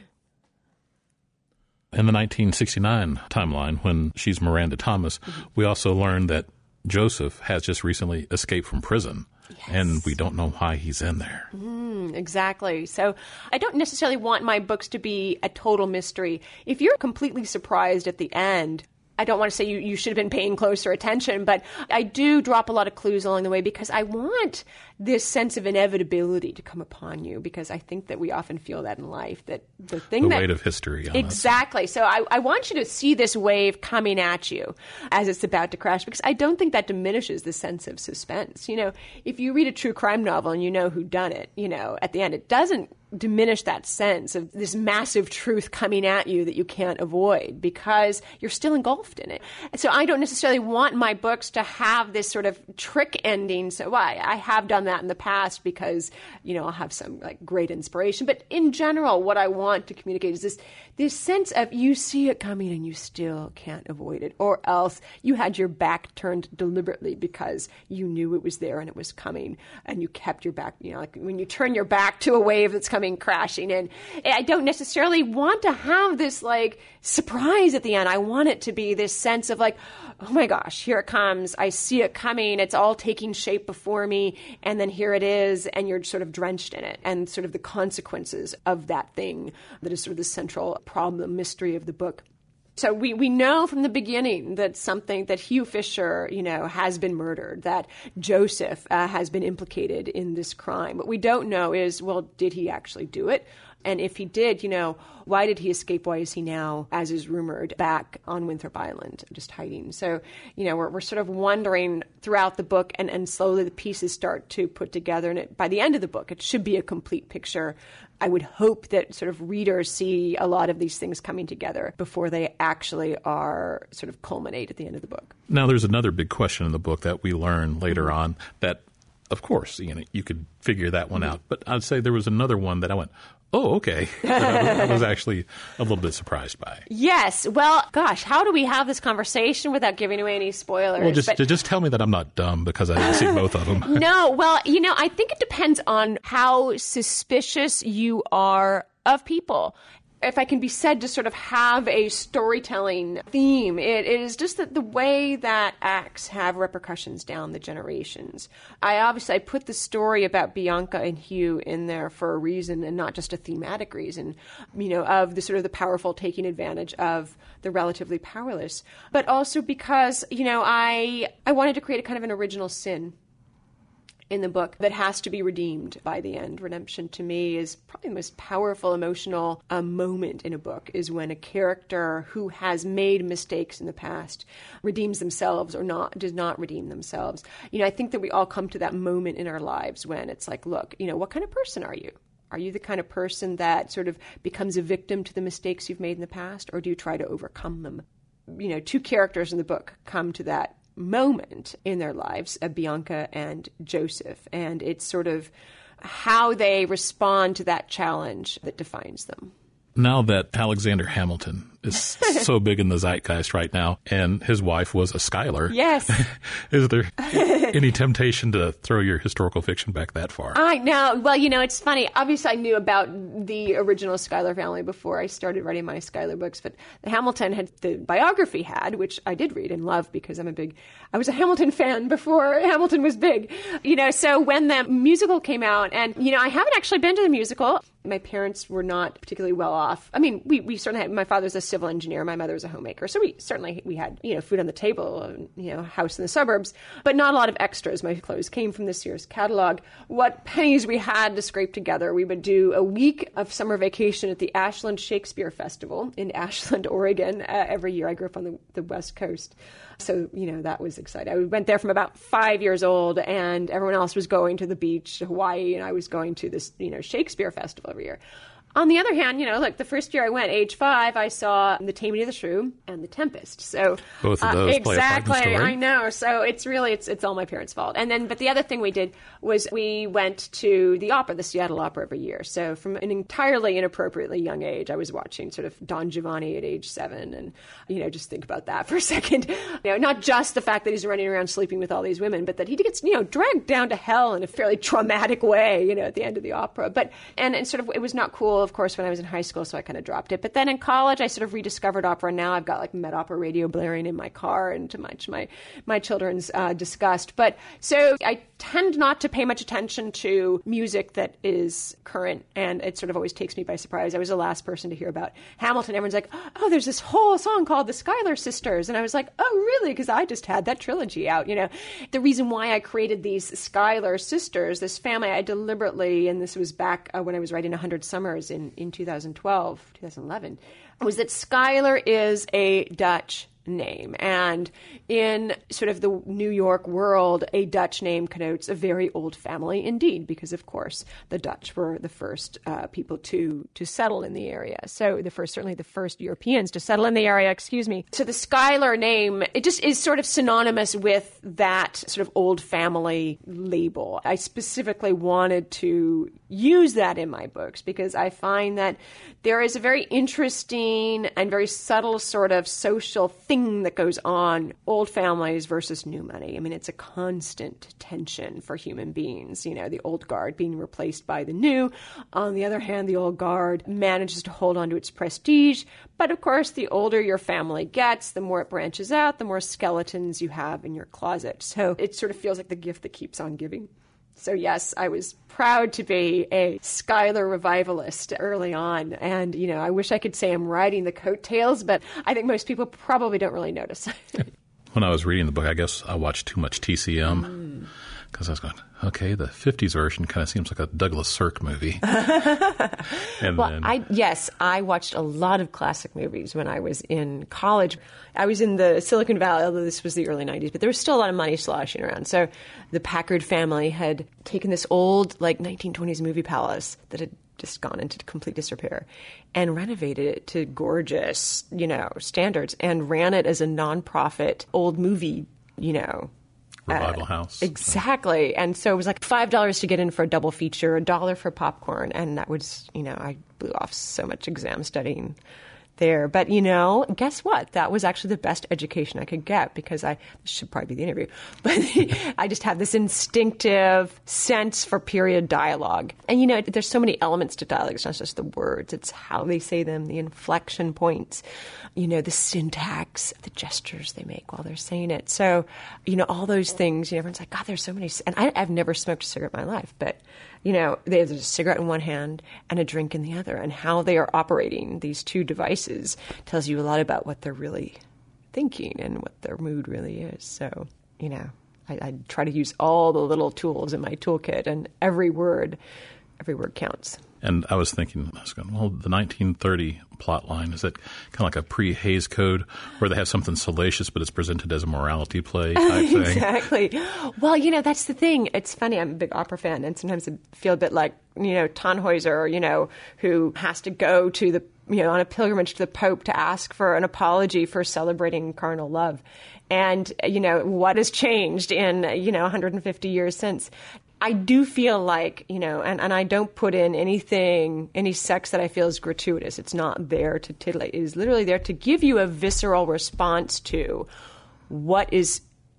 Speaker 1: In the nineteen sixty-nine timeline, when she's Miranda Thomas, mm-hmm. we also learned that Joseph has just recently escaped from prison. Yes. And we don't know why he's in there.
Speaker 2: Mm, exactly. So I don't necessarily want my books to be a total mystery. If you're completely surprised at the end, I don't want to say you, you should have been paying closer attention, but I do drop a lot of clues along the way because I want this sense of inevitability to come upon you, because I think that we often feel that in life, that the thing
Speaker 1: the
Speaker 2: that...
Speaker 1: weight of history on
Speaker 2: Exactly.
Speaker 1: us.
Speaker 2: So I, I want you to see this wave coming at you as it's about to crash, because I don't think that diminishes the sense of suspense. You know, if you read a true crime novel and you know who done it, you know, at the end, it doesn't diminish that sense of this massive truth coming at you that you can't avoid, because you're still engulfed in it. And so I don't necessarily want my books to have this sort of trick ending. So why I have done that in the past because, you know, I'll have some like great inspiration. But in general, what I want to communicate is this, this sense of you see it coming and you still can't avoid it, or else you had your back turned deliberately because you knew it was there and it was coming, and you kept your back, you know, like when you turn your back to a wave that's coming crashing in. I don't necessarily want to have this like surprise at the end. I want it to be this sense of like, oh my gosh, here it comes. I see it coming. It's all taking shape before me. And then here it is. And you're sort of drenched in it. And sort of the consequences of that thing that is sort of the central problem, mystery of the book. So we, we know from the beginning that something, that Hugh Fisher, you know, has been murdered, that Joseph uh, has been implicated in this crime. What we don't know is, well, did he actually do it? And if he did, you know, why did he escape? Why is he now, as is rumored, back on Winthrop Island, just hiding? So, you know, we're, we're sort of wondering throughout the book, and, and slowly the pieces start to put together. And it, by the end of the book, it should be a complete picture. I would hope that sort of readers see a lot of these things coming together before they actually are sort of culminate at the end of the book.
Speaker 1: Now, there's another big question in the book that we learn later mm-hmm. on that, of course, you know, you could figure that one mm-hmm. out. But I'd say there was another one that I went, oh, okay. That I was actually a little bit surprised by.
Speaker 2: Yes. Well, gosh, how do we have this conversation without giving away any spoilers?
Speaker 1: Well, just,
Speaker 2: but,
Speaker 1: just tell me that I'm not dumb because I didn't see both of them.
Speaker 2: No. Well, you know, I think it depends on how suspicious you are of people. If I can be said to sort of have a storytelling theme, it, it is just that the way that acts have repercussions down the generations. I obviously I put the story about Bianca and Hugh in there for a reason, and not just a thematic reason, you know, of the sort of the powerful taking advantage of the relatively powerless, but also because, you know, I I wanted to create a kind of an original sin in the book that has to be redeemed by the end. Redemption, to me, is probably the most powerful emotional uh, moment in a book, is when a character who has made mistakes in the past redeems themselves or not does not redeem themselves. You know, I think that we all come to that moment in our lives when it's like, look, you know, what kind of person are you? Are you the kind of person that sort of becomes a victim to the mistakes you've made in the past, or do you try to overcome them? You know, two characters in the book come to that moment in their lives, uh, Bianca and Joseph, and it's sort of how they respond to that challenge that defines them.
Speaker 1: Now that Alexander Hamilton is so big in the zeitgeist right now, and his wife was a Schuyler,
Speaker 2: yes,
Speaker 1: is there any temptation to throw your historical fiction back that far?
Speaker 2: I know. Well, you know, it's funny. Obviously, I knew about the original Schuyler family before I started writing my Schuyler books, but the Hamilton had the biography had, which I did read and love because I'm a big, I was a Hamilton fan before Hamilton was big, you know. So when the musical came out, and you know, I haven't actually been to the musical. My parents were not particularly well off. I mean, we, we certainly had, my father's a civil engineer, my mother was a homemaker. So we certainly, we had, you know, food on the table, you know, house in the suburbs, but not a lot of extras. My clothes came from the Sears catalog. What pennies we had to scrape together, we would do a week of summer vacation at the Ashland Shakespeare Festival in Ashland, Oregon, uh, every year. I grew up on the, the West Coast. So, you know, that was exciting. I went there from about five years old, and everyone else was going to the beach, to Hawaii, and I was going to this, you know, Shakespeare Festival every year. On the other hand, you know, like the first year I went, age five, I saw The Taming of the Shrew and The Tempest. So
Speaker 1: both of those
Speaker 2: uh,
Speaker 1: play a part in the
Speaker 2: exactly,
Speaker 1: story.
Speaker 2: I know. So it's really it's it's all my parents' fault. And then, but the other thing we did was we went to the opera, the Seattle Opera, every year. So from an entirely inappropriately young age, I was watching sort of Don Giovanni at age seven, and you know, just think about that for a second. You know, not just the fact that he's running around sleeping with all these women, but that he gets, you know, dragged down to hell in a fairly traumatic way, you know, at the end of the opera. But and and sort of it was not cool of course, when I was in high school, so I kind of dropped it. But then in college, I sort of rediscovered opera. Now I've got like Met Opera radio blaring in my car, and to much my my children's uh, disgust. But so I tend not to pay much attention to music that is current, and it sort of always takes me by surprise. I was the last person to hear about Hamilton. Everyone's like, oh, there's this whole song called the Schuyler Sisters. And I was like, oh, really? Because I just had that trilogy out. You know, the reason why I created these Schuyler sisters, this family, I deliberately, and this was back uh, when I was writing one hundred Summers in, in two thousand twelve, two thousand eleven, was that Schuyler is a Dutch name. And in sort of the New York world, a Dutch name connotes a very old family indeed, because of course the Dutch were the first uh, people to to settle in the area. So the first, certainly the first Europeans to settle in the area, excuse me. So the Schuyler name, it just is sort of synonymous with that sort of old family label. I specifically wanted to use that in my books because I find that there is a very interesting and very subtle sort of social thing that goes on, old families versus new money. I mean, it's a constant tension for human beings, you know, the old guard being replaced by the new. On the other hand, the old guard manages to hold on to its prestige. But of course, the older your family gets, the more it branches out, the more skeletons you have in your closet. So it sort of feels like the gift that keeps on giving. So yes, I was proud to be a Schuyler revivalist early on. And, you know, I wish I could say I'm riding the coattails, but I think most people probably don't really notice.
Speaker 1: When I was reading the book, I guess I watched too much T C M because mm. I was going, okay, the fifties version kind of seems like a Douglas Sirk movie. and
Speaker 2: well,
Speaker 1: then,
Speaker 2: I, yes, I watched a lot of classic movies when I was in college. I was in the Silicon Valley, although this was the early nineties, but there was still a lot of money sloshing around. So the Packard family had taken this old, like, nineteen twenties movie palace that had just gone into complete disrepair and renovated it to gorgeous, you know, standards and ran it as a nonprofit old movie, you know,
Speaker 1: Revival
Speaker 2: uh,
Speaker 1: House.
Speaker 2: Exactly. And so it was like five dollars to get in for a double feature, a dollar for popcorn. And that was, you know, I blew off so much exam studying there. But, you know, guess what? That was actually the best education I could get because I this should probably be the interview. But I just have this instinctive sense for period dialogue. And, you know, there's so many elements to dialogue. It's not just the words. It's how they say them, the inflection points, you know, the syntax, the gestures they make while they're saying it. So, you know, all those things, you know, everyone's like, God, there's so many. And I, I've never smoked a cigarette in my life, but, you know, there's a cigarette in one hand and a drink in the other. And how they are operating these two devices tells you a lot about what they're really thinking and what their mood really is. So, you know, I, I try to use all the little tools in my toolkit, and every word, every word counts.
Speaker 1: And I was thinking, I was going, well, the nineteen thirty plot line, is that kind of like a pre-Hays Code where they have something salacious, but it's presented as a morality play type thing?
Speaker 2: Exactly. Well, you know, that's the thing. It's funny. I'm a big opera fan, and sometimes I feel a bit like, you know, Tannhäuser, you know, who has to go to the, you know, on a pilgrimage to the Pope to ask for an apology for celebrating carnal love. And, you know, what has changed in, you know, one hundred fifty years since? I do feel like, you know, and, and I don't put in anything, any sex that I feel is gratuitous. It's not there to titillate. It is literally there to give you a visceral response to what is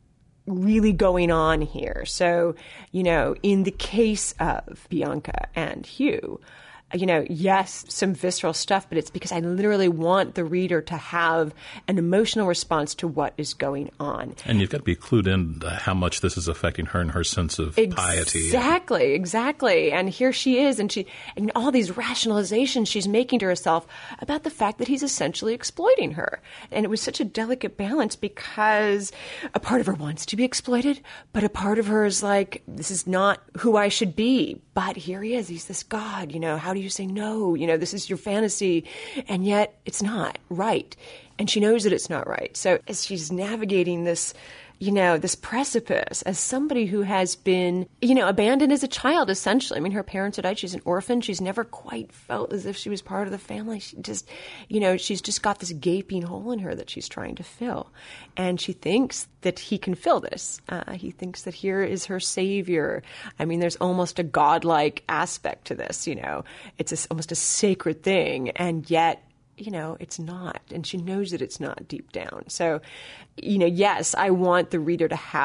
Speaker 2: really going on here. So, you know, in the case of Bianca and Hugh, you know, yes, some visceral stuff, but it's because I literally want the reader to have an emotional response to what is going on.
Speaker 1: And you've got to be clued in to how much this is affecting her and her sense of
Speaker 2: exactly,
Speaker 1: piety.
Speaker 2: Exactly, exactly. And here she is, and she, and all these rationalizations she's making to herself about the fact that he's essentially exploiting her. And it was such a delicate balance because a part of her wants to be exploited, but a part of her is like, this is not who I should be. But here he is. He's this God, you know, how do you say no? You know, this is your fantasy. And yet it's not right. And she knows that it's not right. So as she's navigating this, you know, this precipice as somebody who has been, you know, abandoned as a child, essentially. I mean, her parents had died. She's an orphan. She's never quite felt as if she was part of the family. She just, you know, she's just got this gaping hole in her that she's trying to fill. And she thinks that he can fill this. Uh, he thinks that here is her savior. I mean, there's almost a godlike aspect to this, you know. It's a, almost a sacred thing. And yet, you know, it's not. And she knows that it's not deep down. So, you know, yes, I want the reader to have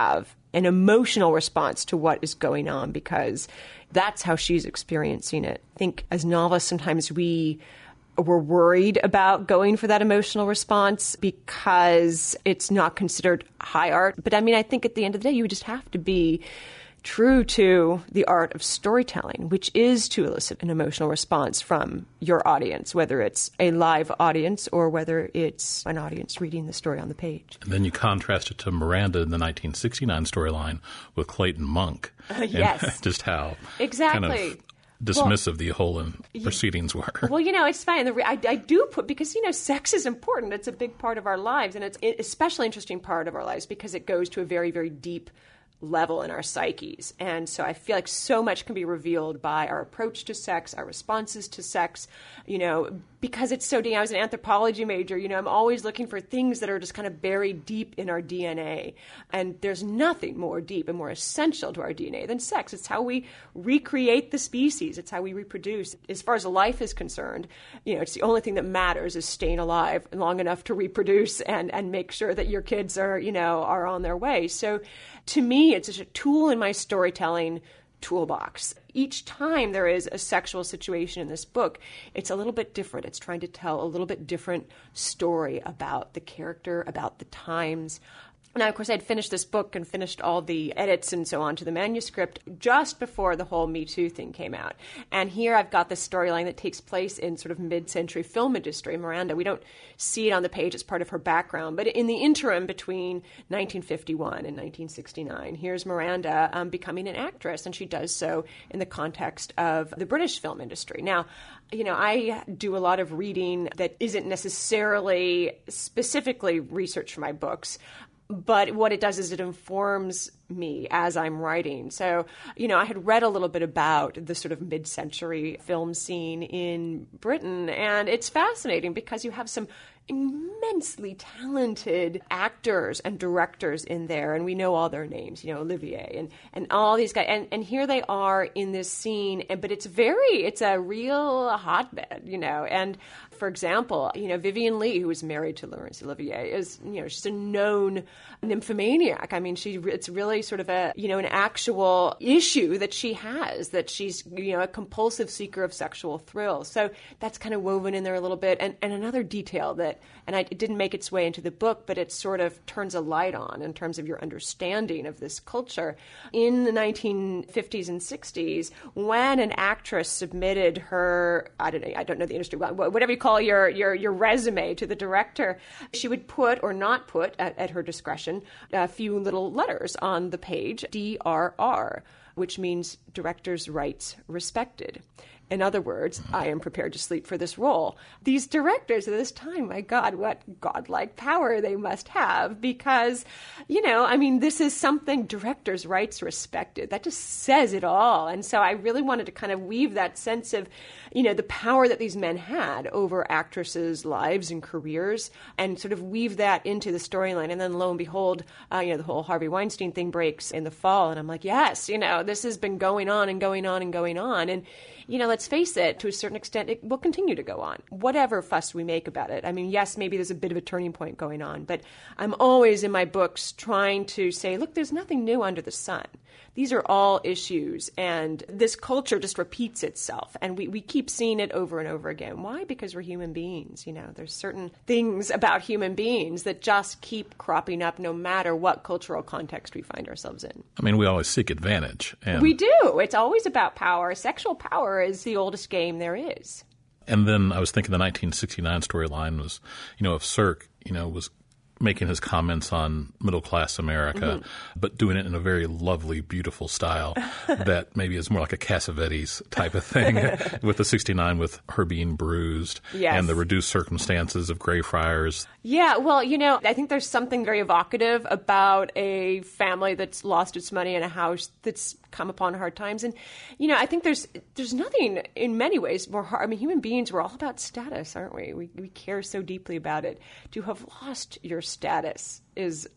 Speaker 2: an emotional response to what is going on, because that's how she's experiencing it. I think as novelists, sometimes we were worried about going for that emotional response because it's not considered high art. But I mean, I think at the end of the day, you just have to be true to the art of storytelling, which is to elicit an emotional response from your audience, whether it's a live audience or whether it's an audience reading the story on the page.
Speaker 1: And then you contrast it to Miranda in the nineteen sixty-nine storyline with Clayton Monk.
Speaker 2: Uh, yes.
Speaker 1: And just how
Speaker 2: exactly.
Speaker 1: kind of dismissive well, the whole in proceedings were.
Speaker 2: Well, you know, it's fine. The, I, I do put, because, you know, sex is important. It's a big part of our lives, and it's an especially interesting part of our lives because it goes to a very, very deep level in our psyches. And so I feel like so much can be revealed by our approach to sex, our responses to sex, you know, because it's so, you know, I was an anthropology major, you know, I'm always looking for things that are just kind of buried deep in our D N A. And there's nothing more deep and more essential to our D N A than sex. It's how we recreate the species. It's how we reproduce. As far as life is concerned, you know, it's the only thing that matters is staying alive long enough to reproduce and, and make sure that your kids are, you know, are on their way. So to me, it's just a tool in my storytelling toolbox. Each time there is a sexual situation in this book, it's a little bit different. It's trying to tell a little bit different story about the character, about the times. Now, of course, I'd finished this book and finished all the edits and so on to the manuscript just before the whole Me Too thing came out. And here I've got this storyline that takes place in sort of mid-century film industry. Miranda, we don't see it on the page as part of her background, but in the interim between nineteen fifty-one and nineteen sixty-nine, here's Miranda um, becoming an actress, and she does so in the context of the British film industry. Now, you know, I do a lot of reading that isn't necessarily specifically research for my books, but what it does is it informs me as I'm writing. So, you know, I had read a little bit about the sort of mid-century film scene in Britain, and it's fascinating because you have some immensely talented actors and directors in there, and we know all their names, you know, Olivier and, and all these guys. And, and here they are in this scene, and, but it's very, it's a real hotbed, you know. And for example, you know, Vivien Leigh, who was married to Laurence Olivier, is, you know, she's a known nymphomaniac. I mean, she, it's really sort of a, you know, an actual issue that she has, that she's, you know, a compulsive seeker of sexual thrills. So that's kind of woven in there a little bit. And, and another detail that, and I, it didn't make its way into the book, but it sort of turns a light on in terms of your understanding of this culture. In the nineteen fifties and sixties, when an actress submitted her, I don't know, I don't know the industry, whatever you call your, your, your resume to the director, she would put or not put, at, at her discretion, a few little letters on the page, D R R, which means Director's Rights Respected. In other words, I am prepared to sleep for this role. These directors at this time, my God, what godlike power they must have, because, you know, I mean, this is something, directors' rights respected. That just says it all. And so I really wanted to kind of weave that sense of, you know, the power that these men had over actresses' lives and careers, and sort of weave that into the storyline. And then lo and behold, uh, you know, the whole Harvey Weinstein thing breaks in the fall. And I'm like, yes, you know, this has been going on and going on and going on. And, you know, let's face it, to a certain extent, it will continue to go on, whatever fuss we make about it. I mean, yes, maybe there's a bit of a turning point going on, but I'm always in my books trying to say, look, there's nothing new under the sun. These are all issues, and this culture just repeats itself, and we, we keep seeing it over and over again. Why? Because we're human beings. You know, there's certain things about human beings that just keep cropping up no matter what cultural context we find ourselves in.
Speaker 1: I mean, we always seek advantage. And
Speaker 2: we do. It's always about power. Sexual power is the oldest game there is.
Speaker 1: And then I was thinking the nineteen sixty-nine storyline was, you know, if Cirque, you know, was making his comments on middle-class America, mm-hmm. but doing it in a very lovely, beautiful style that maybe is more like a Cassavetes type of thing, with the sixty-nine with her being bruised,
Speaker 2: yes.
Speaker 1: and the reduced circumstances of Greyfriars.
Speaker 2: Yeah, well, you know, I think there's something very evocative about a family that's lost its money in a house that's come upon hard times. And, you know, I think there's there's nothing in many ways more hard. I mean, human beings, we're all about status, aren't we? We, we care so deeply about it. To have lost your status is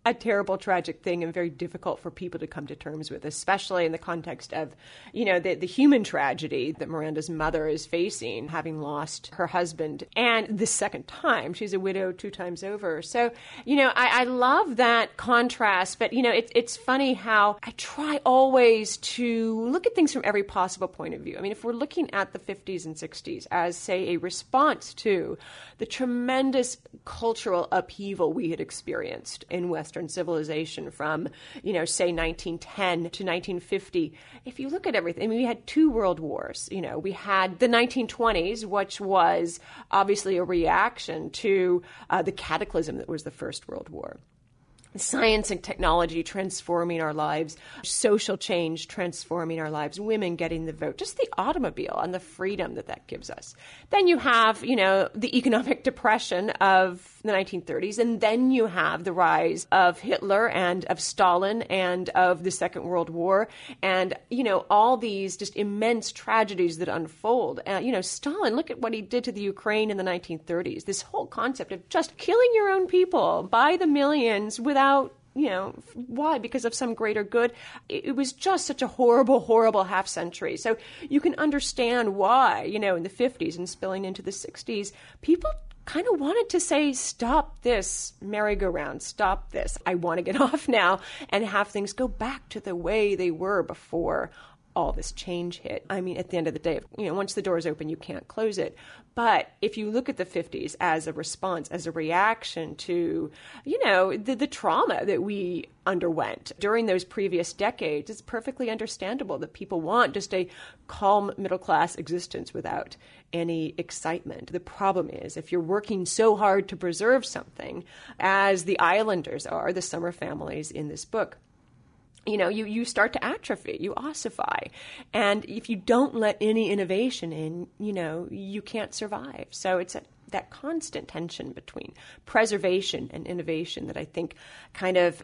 Speaker 2: a terrible, tragic thing and very difficult for people to come to terms with, especially in the context of, you know, the, the human tragedy that Miranda's mother is facing, having lost her husband. And the second time, she's a widow two times over. So, you know, I, I love that contrast. But, you know, it, it's funny how I try always to look at things from every possible point of view. I mean, if we're looking at the fifties and sixties as, say, a response to the tremendous cultural upheaval we had experienced in Western civilization from, you know, say nineteen ten to nineteen fifty, if you look at everything, I mean, we had two world wars. You know, we had the nineteen twenties, which was obviously a reaction to uh, the cataclysm that was the First World War. Science and technology transforming our lives, social change transforming our lives, women getting the vote, just the automobile and the freedom that that gives us. Then you have, you know, the economic depression of the nineteen thirties, and then you have the rise of Hitler and of Stalin and of the Second World War, and, you know, all these just immense tragedies that unfold. Uh, you know, Stalin, look at what he did to the Ukraine in the nineteen thirties. This whole concept of just killing your own people by the millions without you know, why? Because of some greater good. It was just such a horrible, horrible half century. So you can understand why, you know, in the fifties and spilling into the sixties, people kind of wanted to say, stop this merry-go-round, stop this. I want to get off now and have things go back to the way they were before all this change hit. I mean, at the end of the day, you know, once the door is open, you can't close it. But if you look at the fifties as a response, as a reaction to, you know, the, the trauma that we underwent during those previous decades, it's perfectly understandable that people want just a calm middle-class existence without any excitement. The problem is, if you're working so hard to preserve something, as the islanders are, the Summer families in this book, you know, you, you start to atrophy, you ossify. And if you don't let any innovation in, you know, you can't survive. So it's a, that constant tension between preservation and innovation that I think kind of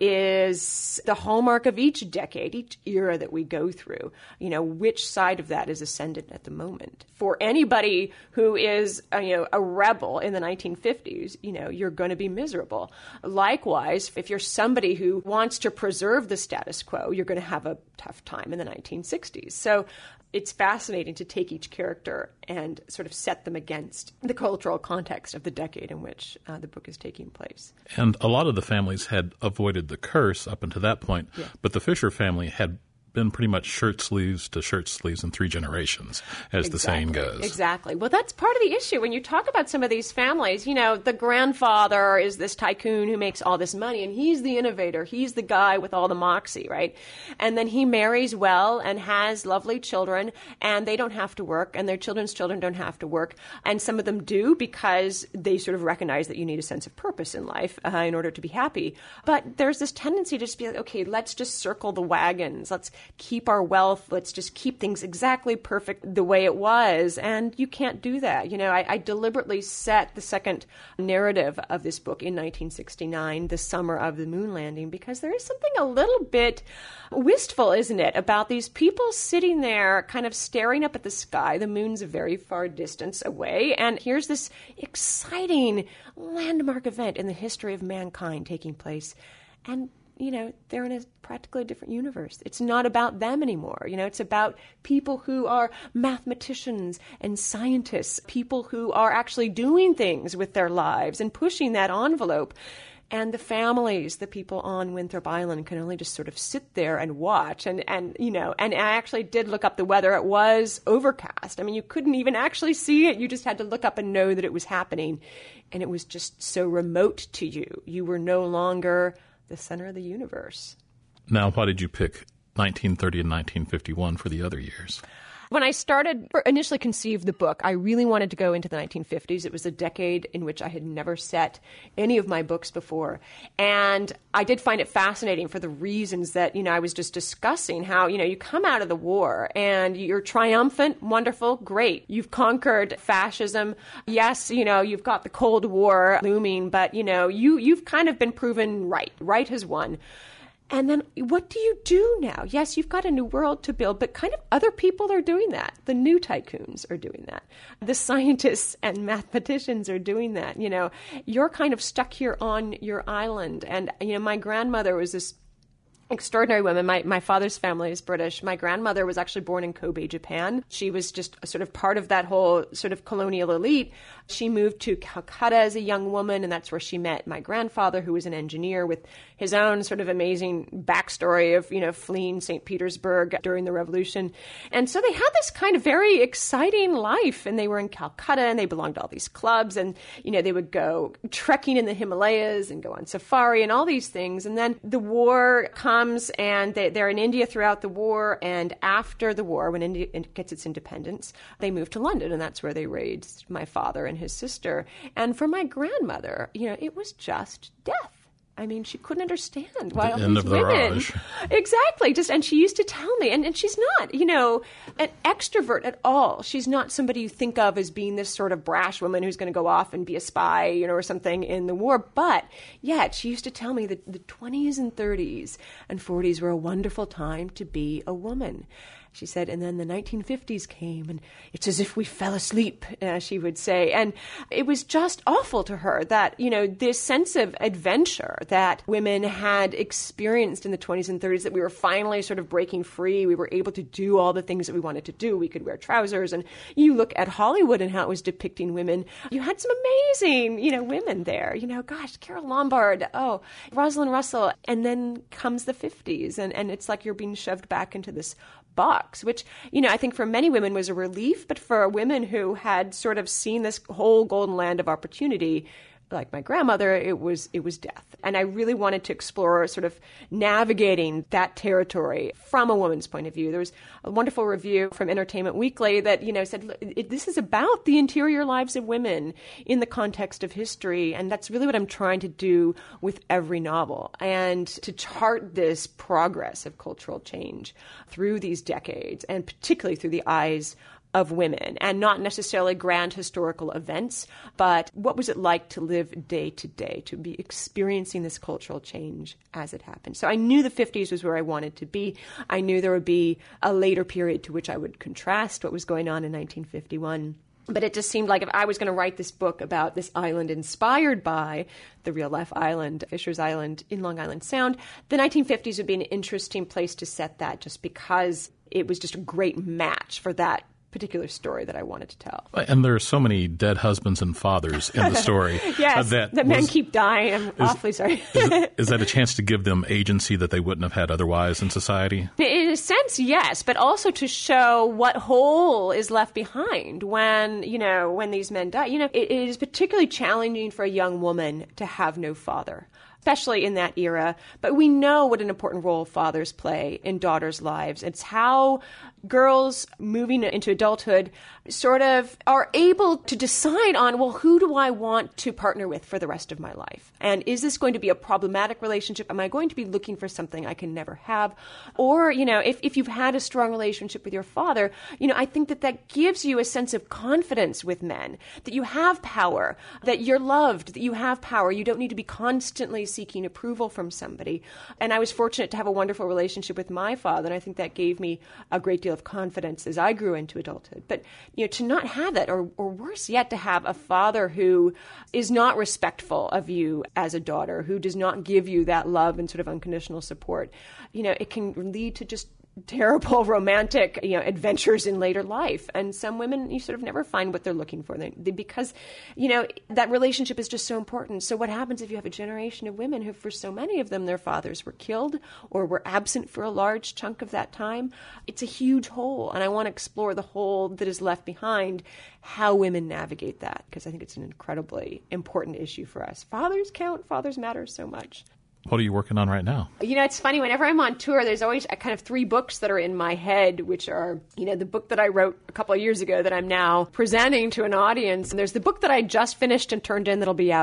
Speaker 2: is the hallmark of each decade, each era that we go through. You know, which side of that is ascendant at the moment? For anybody who is, uh, you know, a rebel in the nineteen fifties, you know, you're going to be miserable. Likewise, if you're somebody who wants to preserve the status quo, you're going to have a tough time in the nineteen sixties. So it's fascinating to take each character and sort of set them against the cultural context of the decade in which uh, the book is taking place.
Speaker 1: And a lot of the families had avoided the curse up until that point, yeah. But the Fisher family had been pretty much shirt sleeves to shirt sleeves in three generations, as exactly. the saying goes.
Speaker 2: Exactly. Well, that's part of the issue. When you talk about some of these families, you know, the grandfather is this tycoon who makes all this money, and he's the innovator. He's the guy with all the moxie, right? And then he marries well and has lovely children, and they don't have to work, and their children's children don't have to work. And some of them do because they sort of recognize that you need a sense of purpose in life uh, in order to be happy. But there's this tendency to just be like, okay, let's just circle the wagons. Let's keep our wealth. Let's just keep things exactly perfect the way it was. And you can't do that. You know, I, I deliberately set the second narrative of this book in nineteen sixty-nine, the summer of the moon landing, because there is something a little bit wistful, isn't it, about these people sitting there kind of staring up at the sky. The moon's a very far distance away. And here's this exciting landmark event in the history of mankind taking place. And you know, they're in a practically different universe. It's not about them anymore. You know, it's about people who are mathematicians and scientists, people who are actually doing things with their lives and pushing that envelope. And the families, the people on Winthrop Island, can only just sort of sit there and watch. And, and, you know, and I actually did look up the weather. It was overcast. I mean, you couldn't even actually see it. You just had to look up and know that it was happening. And it was just so remote to you. You were no longer the center of the universe.
Speaker 1: Now, why did you pick nineteen thirty and nineteen fifty-one for the other years?
Speaker 2: When I started, or initially conceived the book, I really wanted to go into the nineteen fifties. It was a decade in which I had never set any of my books before. And I did find it fascinating for the reasons that, you know, I was just discussing how, you know, you come out of the war and you're triumphant, wonderful, great. You've conquered fascism. Yes, you know, you've got the Cold War looming, but, you know, you, you've kind of been proven right. Right has won. And then what do you do now? Yes, you've got a new world to build, but kind of other people are doing that. The new tycoons are doing that. The scientists and mathematicians are doing that. You know, you're kind of stuck here on your island. And, you know, my grandmother was this extraordinary woman. My, my father's family is British. My grandmother was actually born in Kobe, Japan. She was just a sort of part of that whole sort of colonial elite. She moved to Calcutta as a young woman, and that's where she met my grandfather, who was an engineer with his own sort of amazing backstory of, you know, fleeing Saint Petersburg during the revolution. And so they had this kind of very exciting life, and they were in Calcutta, and they belonged to all these clubs, and, you know, they would go trekking in the Himalayas and go on safari and all these things. And then the war comes, and they, they're in India throughout the war, and after the war, when India gets its independence, they moved to London, and that's where they raised my father and his sister. And for my grandmother, you know, it was just death. I mean, she couldn't understand why
Speaker 1: the
Speaker 2: all
Speaker 1: end
Speaker 2: these
Speaker 1: of the
Speaker 2: women.
Speaker 1: Raj.
Speaker 2: Exactly. Just and she used to tell me, and, and she's not, you know, an extrovert at all. She's not somebody you think of as being this sort of brash woman who's going to go off and be a spy, you know, or something in the war. But yet, she used to tell me that the twenties and thirties and forties were a wonderful time to be a woman. She said, and then the nineteen fifties came, and it's as if we fell asleep, uh, she would say. And it was just awful to her that, you know, this sense of adventure that women had experienced in the twenties and thirties, that we were finally sort of breaking free. We were able to do all the things that we wanted to do. We could wear trousers. And you look at Hollywood and how it was depicting women. You had some amazing, you know, women there. You know, gosh, Carole Lombard, oh, Rosalind Russell. And then comes the fifties, and, and it's like you're being shoved back into this box, which, you know, I think for many women was a relief, but for women who had sort of seen this whole golden land of opportunity, like my grandmother, it was it was death. And I really wanted to explore sort of navigating that territory from a woman's point of view. There was a wonderful review from Entertainment Weekly that, you know, said, look, it, this is about the interior lives of women in the context of history. And that's really what I'm trying to do with every novel, and to chart this progress of cultural change through these decades, and particularly through the eyes of women, and not necessarily grand historical events, but what was it like to live day to day, to be experiencing this cultural change as it happened. So I knew the fifties was where I wanted to be. I knew there would be a later period to which I would contrast what was going on in nineteen fifty-one. But it just seemed like if I was going to write this book about this island inspired by the real-life island, Fisher's Island in Long Island Sound, the nineteen fifties would be an interesting place to set that, just because it was just a great match for that particular story that I wanted to tell.
Speaker 1: And there are so many dead husbands and fathers in the story.
Speaker 2: Yes,
Speaker 1: that
Speaker 2: the men
Speaker 1: was,
Speaker 2: keep dying. I'm
Speaker 1: is,
Speaker 2: awfully sorry.
Speaker 1: is, is that a chance to give them agency that they wouldn't have had otherwise in society?
Speaker 2: In a sense, yes, but also to show what hole is left behind when, you know, when these men die. You know, it, it is particularly challenging for a young woman to have no father, especially in that era. But we know what an important role fathers play in daughters' lives. It's how girls moving into adulthood sort of are able to decide on, well, who do I want to partner with for the rest of my life? And is this going to be a problematic relationship? Am I going to be looking for something I can never have? Or, you know, if, if you've had a strong relationship with your father, you know, I think that that gives you a sense of confidence with men, that you have power, that you're loved, that you have power. You don't need to be constantly seeking approval from somebody. And I was fortunate to have a wonderful relationship with my father, and I think that gave me a great deal of confidence as I grew into adulthood. But, you know, to not have that, or, or worse yet, to have a father who is not respectful of you as a daughter, who does not give you that love and sort of unconditional support, you know, it can lead to just terrible romantic, you know, adventures in later life. And some women, you sort of never find what they're looking for, they, they, because, you know, that relationship is just so important. So what happens if you have a generation of women who, for so many of them, their fathers were killed or were absent for a large chunk of that time? It's a huge hole. And I want to explore the hole that is left behind, how women navigate that, because I think it's an incredibly important issue for us. Fathers count, fathers matter so much.
Speaker 1: What are you working on right now?
Speaker 2: You know, it's funny. Whenever I'm on tour, there's always a kind of three books that are in my head, which are, you know, the book that I wrote a couple of years ago that I'm now presenting to an audience. And there's the book that I just finished and turned in that'll be out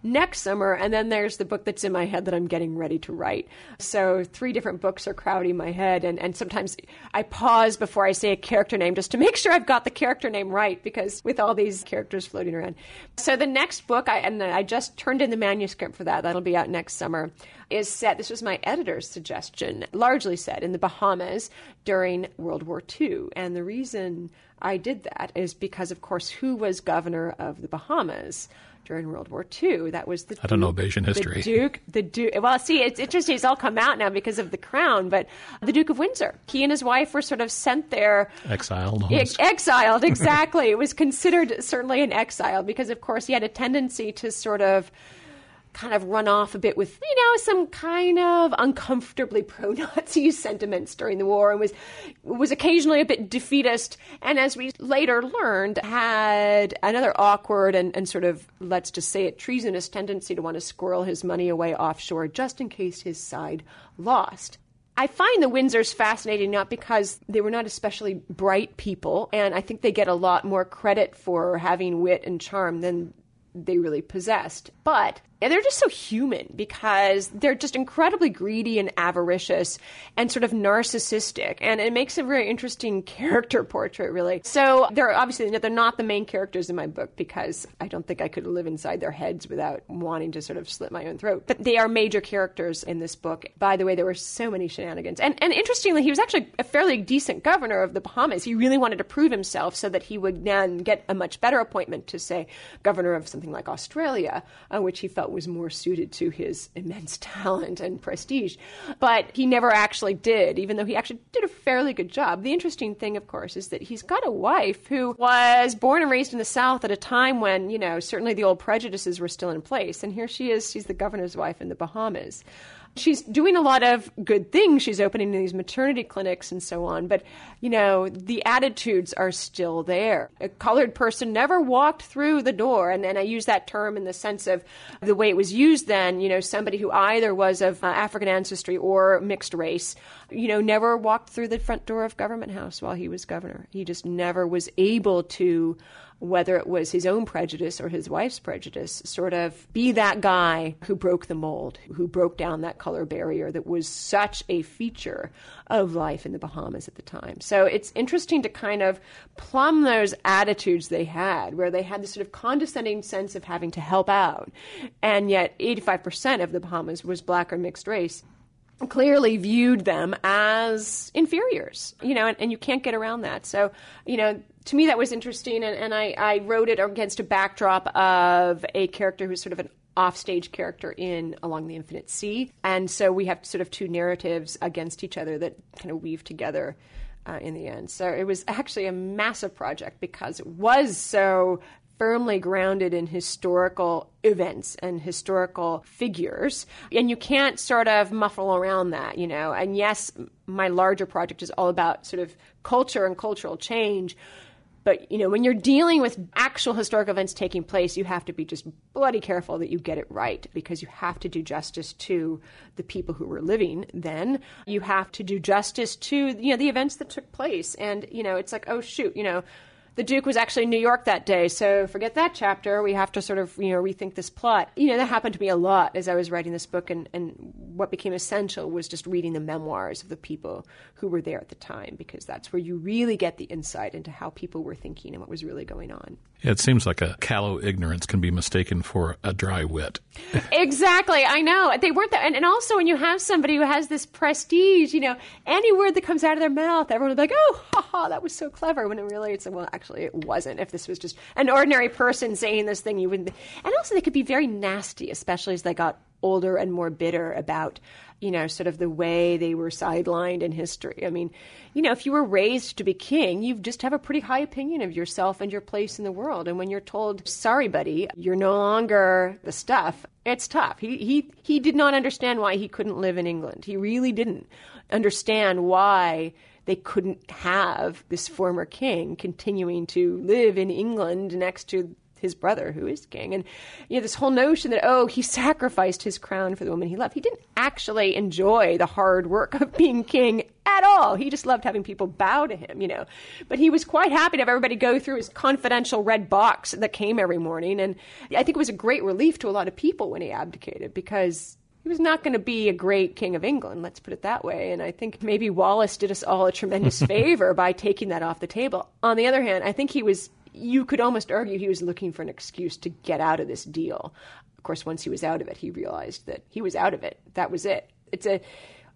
Speaker 2: next summer, and then there's the book that's in my head that I'm getting ready to write. So three different books are crowding my head, and, and sometimes I pause before I say a character name just to make sure I've got the character name right, because with all these characters floating around. So the next book, I, and I just turned in the manuscript for that, that'll be out next summer, is set, this was my editor's suggestion, largely set in the Bahamas during World War Two. And the reason I did that is because, of course, who was governor of the Bahamas during World War Two? That was the
Speaker 1: I don't Duke, know Bayesian history.
Speaker 2: The Duke, the Duke. Well, see, it's interesting. It's all come out now because of the crown, but the Duke of Windsor. He and his wife were sort of sent there.
Speaker 1: Exiled.
Speaker 2: Ex- exiled, exactly. It was considered certainly an exile because, of course, he had a tendency to sort of kind of run off a bit with, you know, some kind of uncomfortably pro-Nazi sentiments during the war, and was was occasionally a bit defeatist, and as we later learned, had another awkward and, and sort of, let's just say it, treasonous tendency to want to squirrel his money away offshore just in case his side lost. I find the Windsors fascinating not because they were not especially bright people, and I think they get a lot more credit for having wit and charm than they really possessed, but they're just so human because they're just incredibly greedy and avaricious and sort of narcissistic. And it makes a very interesting character portrait, really. So they're obviously, they're not the main characters in my book because I don't think I could live inside their heads without wanting to sort of slit my own throat. But they are major characters in this book. By the way, there were so many shenanigans. And, and interestingly, he was actually a fairly decent governor of the Bahamas. He really wanted to prove himself so that he would then get a much better appointment to, say, governor of something like Australia, uh, which he felt was more suited to his immense talent and prestige. But he never actually did, even though he actually did a fairly good job. The interesting thing, of course, is that he's got a wife who was born and raised in the South at a time when, you know, certainly the old prejudices were still in place. And here she is, she's the governor's wife in the Bahamas. She's doing a lot of good things. She's opening these maternity clinics and so on. But, you know, the attitudes are still there. A colored person never walked through the door. And, and I use that term in the sense of the way it was used then, you know, somebody who either was of uh, African ancestry or mixed race, you know, never walked through the front door of Government House while he was governor. He just never was able to, whether it was his own prejudice or his wife's prejudice, sort of be that guy who broke the mold, who broke down that color barrier that was such a feature of life in the Bahamas at the time. So it's interesting to kind of plumb those attitudes they had, where they had this sort of condescending sense of having to help out, and yet eighty-five percent of the Bahamas was black or mixed race. Clearly viewed them as inferiors, you know, and, and you can't get around that. So, you know, to me that was interesting, and, and I, I wrote it against a backdrop of a character who's sort of an offstage character in Along the Infinite Sea. And so we have sort of two narratives against each other that kind of weave together uh, in the end. So it was actually a massive project because it was so firmly grounded in historical events and historical figures. And you can't sort of muffle around that, you know. And yes, my larger project is all about sort of culture and cultural change. But, you know, when you're dealing with actual historical events taking place, you have to be just bloody careful that you get it right, because you have to do justice to the people who were living then. You have to do justice to, you know, the events that took place. And, you know, it's like, oh, shoot, you know, the Duke was actually in New York that day, so forget that chapter. We have to sort of, you know, rethink this plot. You know, that happened to me a lot as I was writing this book, and, and what became essential was just reading the memoirs of the people who were there at the time, because that's where you really get the insight into how people were thinking and what was really going on.
Speaker 1: It seems like a callow ignorance can be mistaken for a dry wit.
Speaker 2: Exactly. I know. They weren't that. And, and also when you have somebody who has this prestige, you know, any word that comes out of their mouth, everyone will be like, oh, ha, ha, that was so clever. When it really, it's like, well, actually, it wasn't. If this was just an ordinary person saying this thing, you wouldn't be. And also they could be very nasty, especially as they got older and more bitter about, you know, sort of the way they were sidelined in history. I mean, you know, if you were raised to be king, you just have a pretty high opinion of yourself and your place in the world. And when you're told, sorry, buddy, you're no longer the stuff, it's tough. He he he did not understand why he couldn't live in England. He really didn't understand why they couldn't have this former king continuing to live in England next to his brother, who is king. And, you know, this whole notion that, oh, he sacrificed his crown for the woman he loved. He didn't actually enjoy the hard work of being king at all. He just loved having people bow to him, you know. But he was quite happy to have everybody go through his confidential red box that came every morning. And I think it was a great relief to a lot of people when he abdicated, because he was not going to be a great king of England, let's put it that way. And I think maybe Wallace did us all a tremendous favor by taking that off the table. On the other hand, I think he was, you could almost argue he was looking for an excuse to get out of this deal. Of course, once he was out of it, he realized that he was out of it. That was it. It's a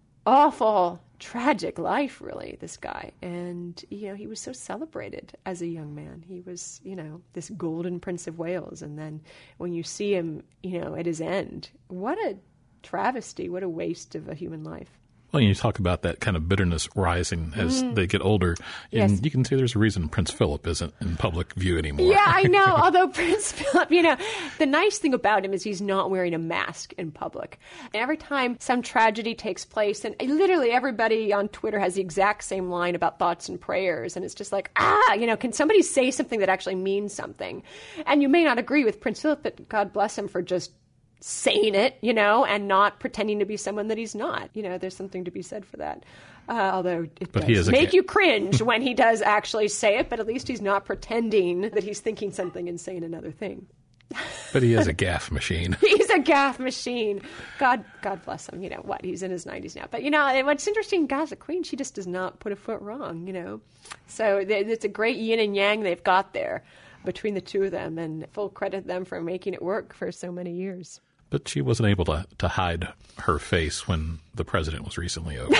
Speaker 2: awful, tragic life, really, this guy. And, you know, he was so celebrated as a young man. He was, you know, this golden Prince of Wales. And then when you see him, you know, at his end, what a travesty, what a waste of a human life.
Speaker 1: Well, you talk about that kind of bitterness rising as mm. they get older, and
Speaker 2: yes.
Speaker 1: you can see there's a reason Prince Philip isn't in public view anymore.
Speaker 2: Yeah, I know. Although Prince Philip, you know, the nice thing about him is he's not wearing a mask in public. And every time some tragedy takes place, and literally everybody on Twitter has the exact same line about thoughts and prayers, and it's just like, ah, you know, can somebody say something that actually means something? And you may not agree with Prince Philip, but God bless him for just saying it, you know, and not pretending to be someone that he's not. You know, there's something to be said for that. Uh, although it
Speaker 1: but
Speaker 2: does make you cringe when he does actually say it, but at least he's not pretending that he's thinking something and saying another thing.
Speaker 1: But he is a gaffe machine.
Speaker 2: He's a gaffe machine. God God bless him. You know, what, he's in his nineties now. But, you know, and what's interesting, God's the Queen, she just does not put a foot wrong, you know. So it's a great yin and yang they've got there between the two of them, and full credit to them for making it work for so many years.
Speaker 1: But she wasn't able to, to hide her face when the president was recently over.
Speaker 2: You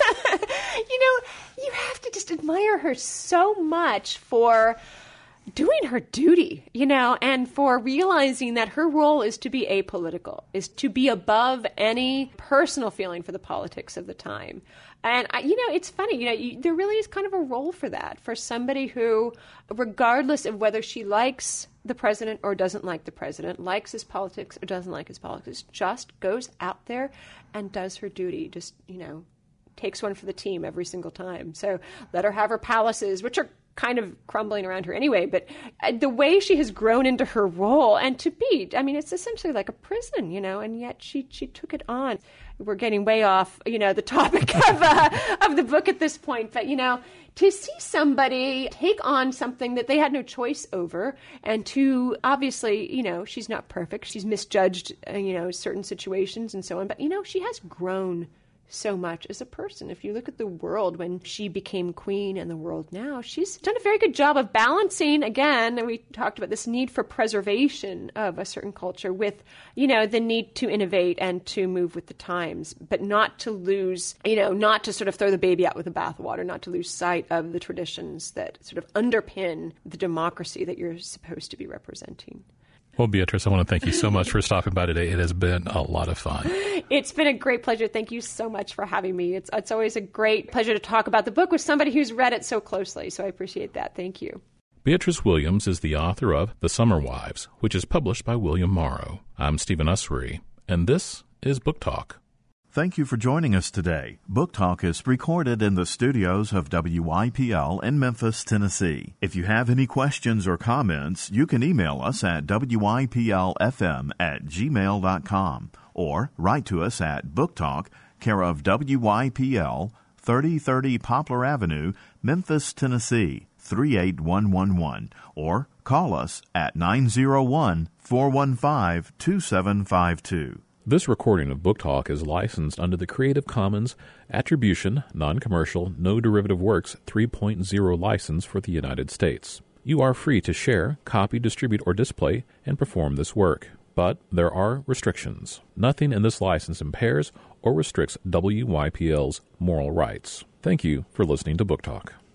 Speaker 2: know, you have to just admire her so much for doing her duty, you know, and for realizing that her role is to be apolitical, is to be above any personal feeling for the politics of the time. And, I, you know, it's funny, you know, you, there really is kind of a role for that, for somebody who, regardless of whether she likes the president or doesn't like the president, likes his politics or doesn't like his politics, just goes out there and does her duty, just, you know, takes one for the team every single time. So let her have her palaces, which are kind of crumbling around her anyway, but the way she has grown into her role, and to be, I mean, it's essentially like a prison, you know, and yet she she took it on. We're getting way off, you know, the topic of uh, of the book at this point, but, you know, to see somebody take on something that they had no choice over, and to, obviously, you know, she's not perfect, she's misjudged, uh, you know, certain situations and so on, but, you know, she has grown so much as a person. If you look at the world when she became queen and the world now, she's done a very good job of balancing, again, and we talked about this need for preservation of a certain culture with, you know, the need to innovate and to move with the times, but not to lose, you know, not to sort of throw the baby out with the bathwater, not to lose sight of the traditions that sort of underpin the democracy that you're supposed to be representing.
Speaker 1: Well, Beatrice, I want to thank you so much for stopping by today. It has been a lot of fun.
Speaker 2: It's been a great pleasure. Thank you so much for having me. It's it's always a great pleasure to talk about the book with somebody who's read it so closely, so I appreciate that. Thank you.
Speaker 1: Beatrice Williams is the author of The Summer Wives, which is published by William Morrow. I'm Stephen Ussery, and this is Book Talk.
Speaker 3: Thank you for joining us today. Book Talk is recorded in the studios of W Y P L in Memphis, Tennessee. If you have any questions or comments, you can email us at W Y P L F M at gmail dot com or write to us at Book Talk, care of W Y P L, thirty thirty Poplar Avenue, Memphis, Tennessee, three eight one one one, or call us at nine oh one, four one five, two seven five two.
Speaker 1: This recording of Book Talk is licensed under the Creative Commons Attribution, Non-Commercial, No Derivative Works three point oh license for the United States. You are free to share, copy, distribute, or display and perform this work, but there are restrictions. Nothing in this license impairs or restricts W Y P L's moral rights. Thank you for listening to Book Talk.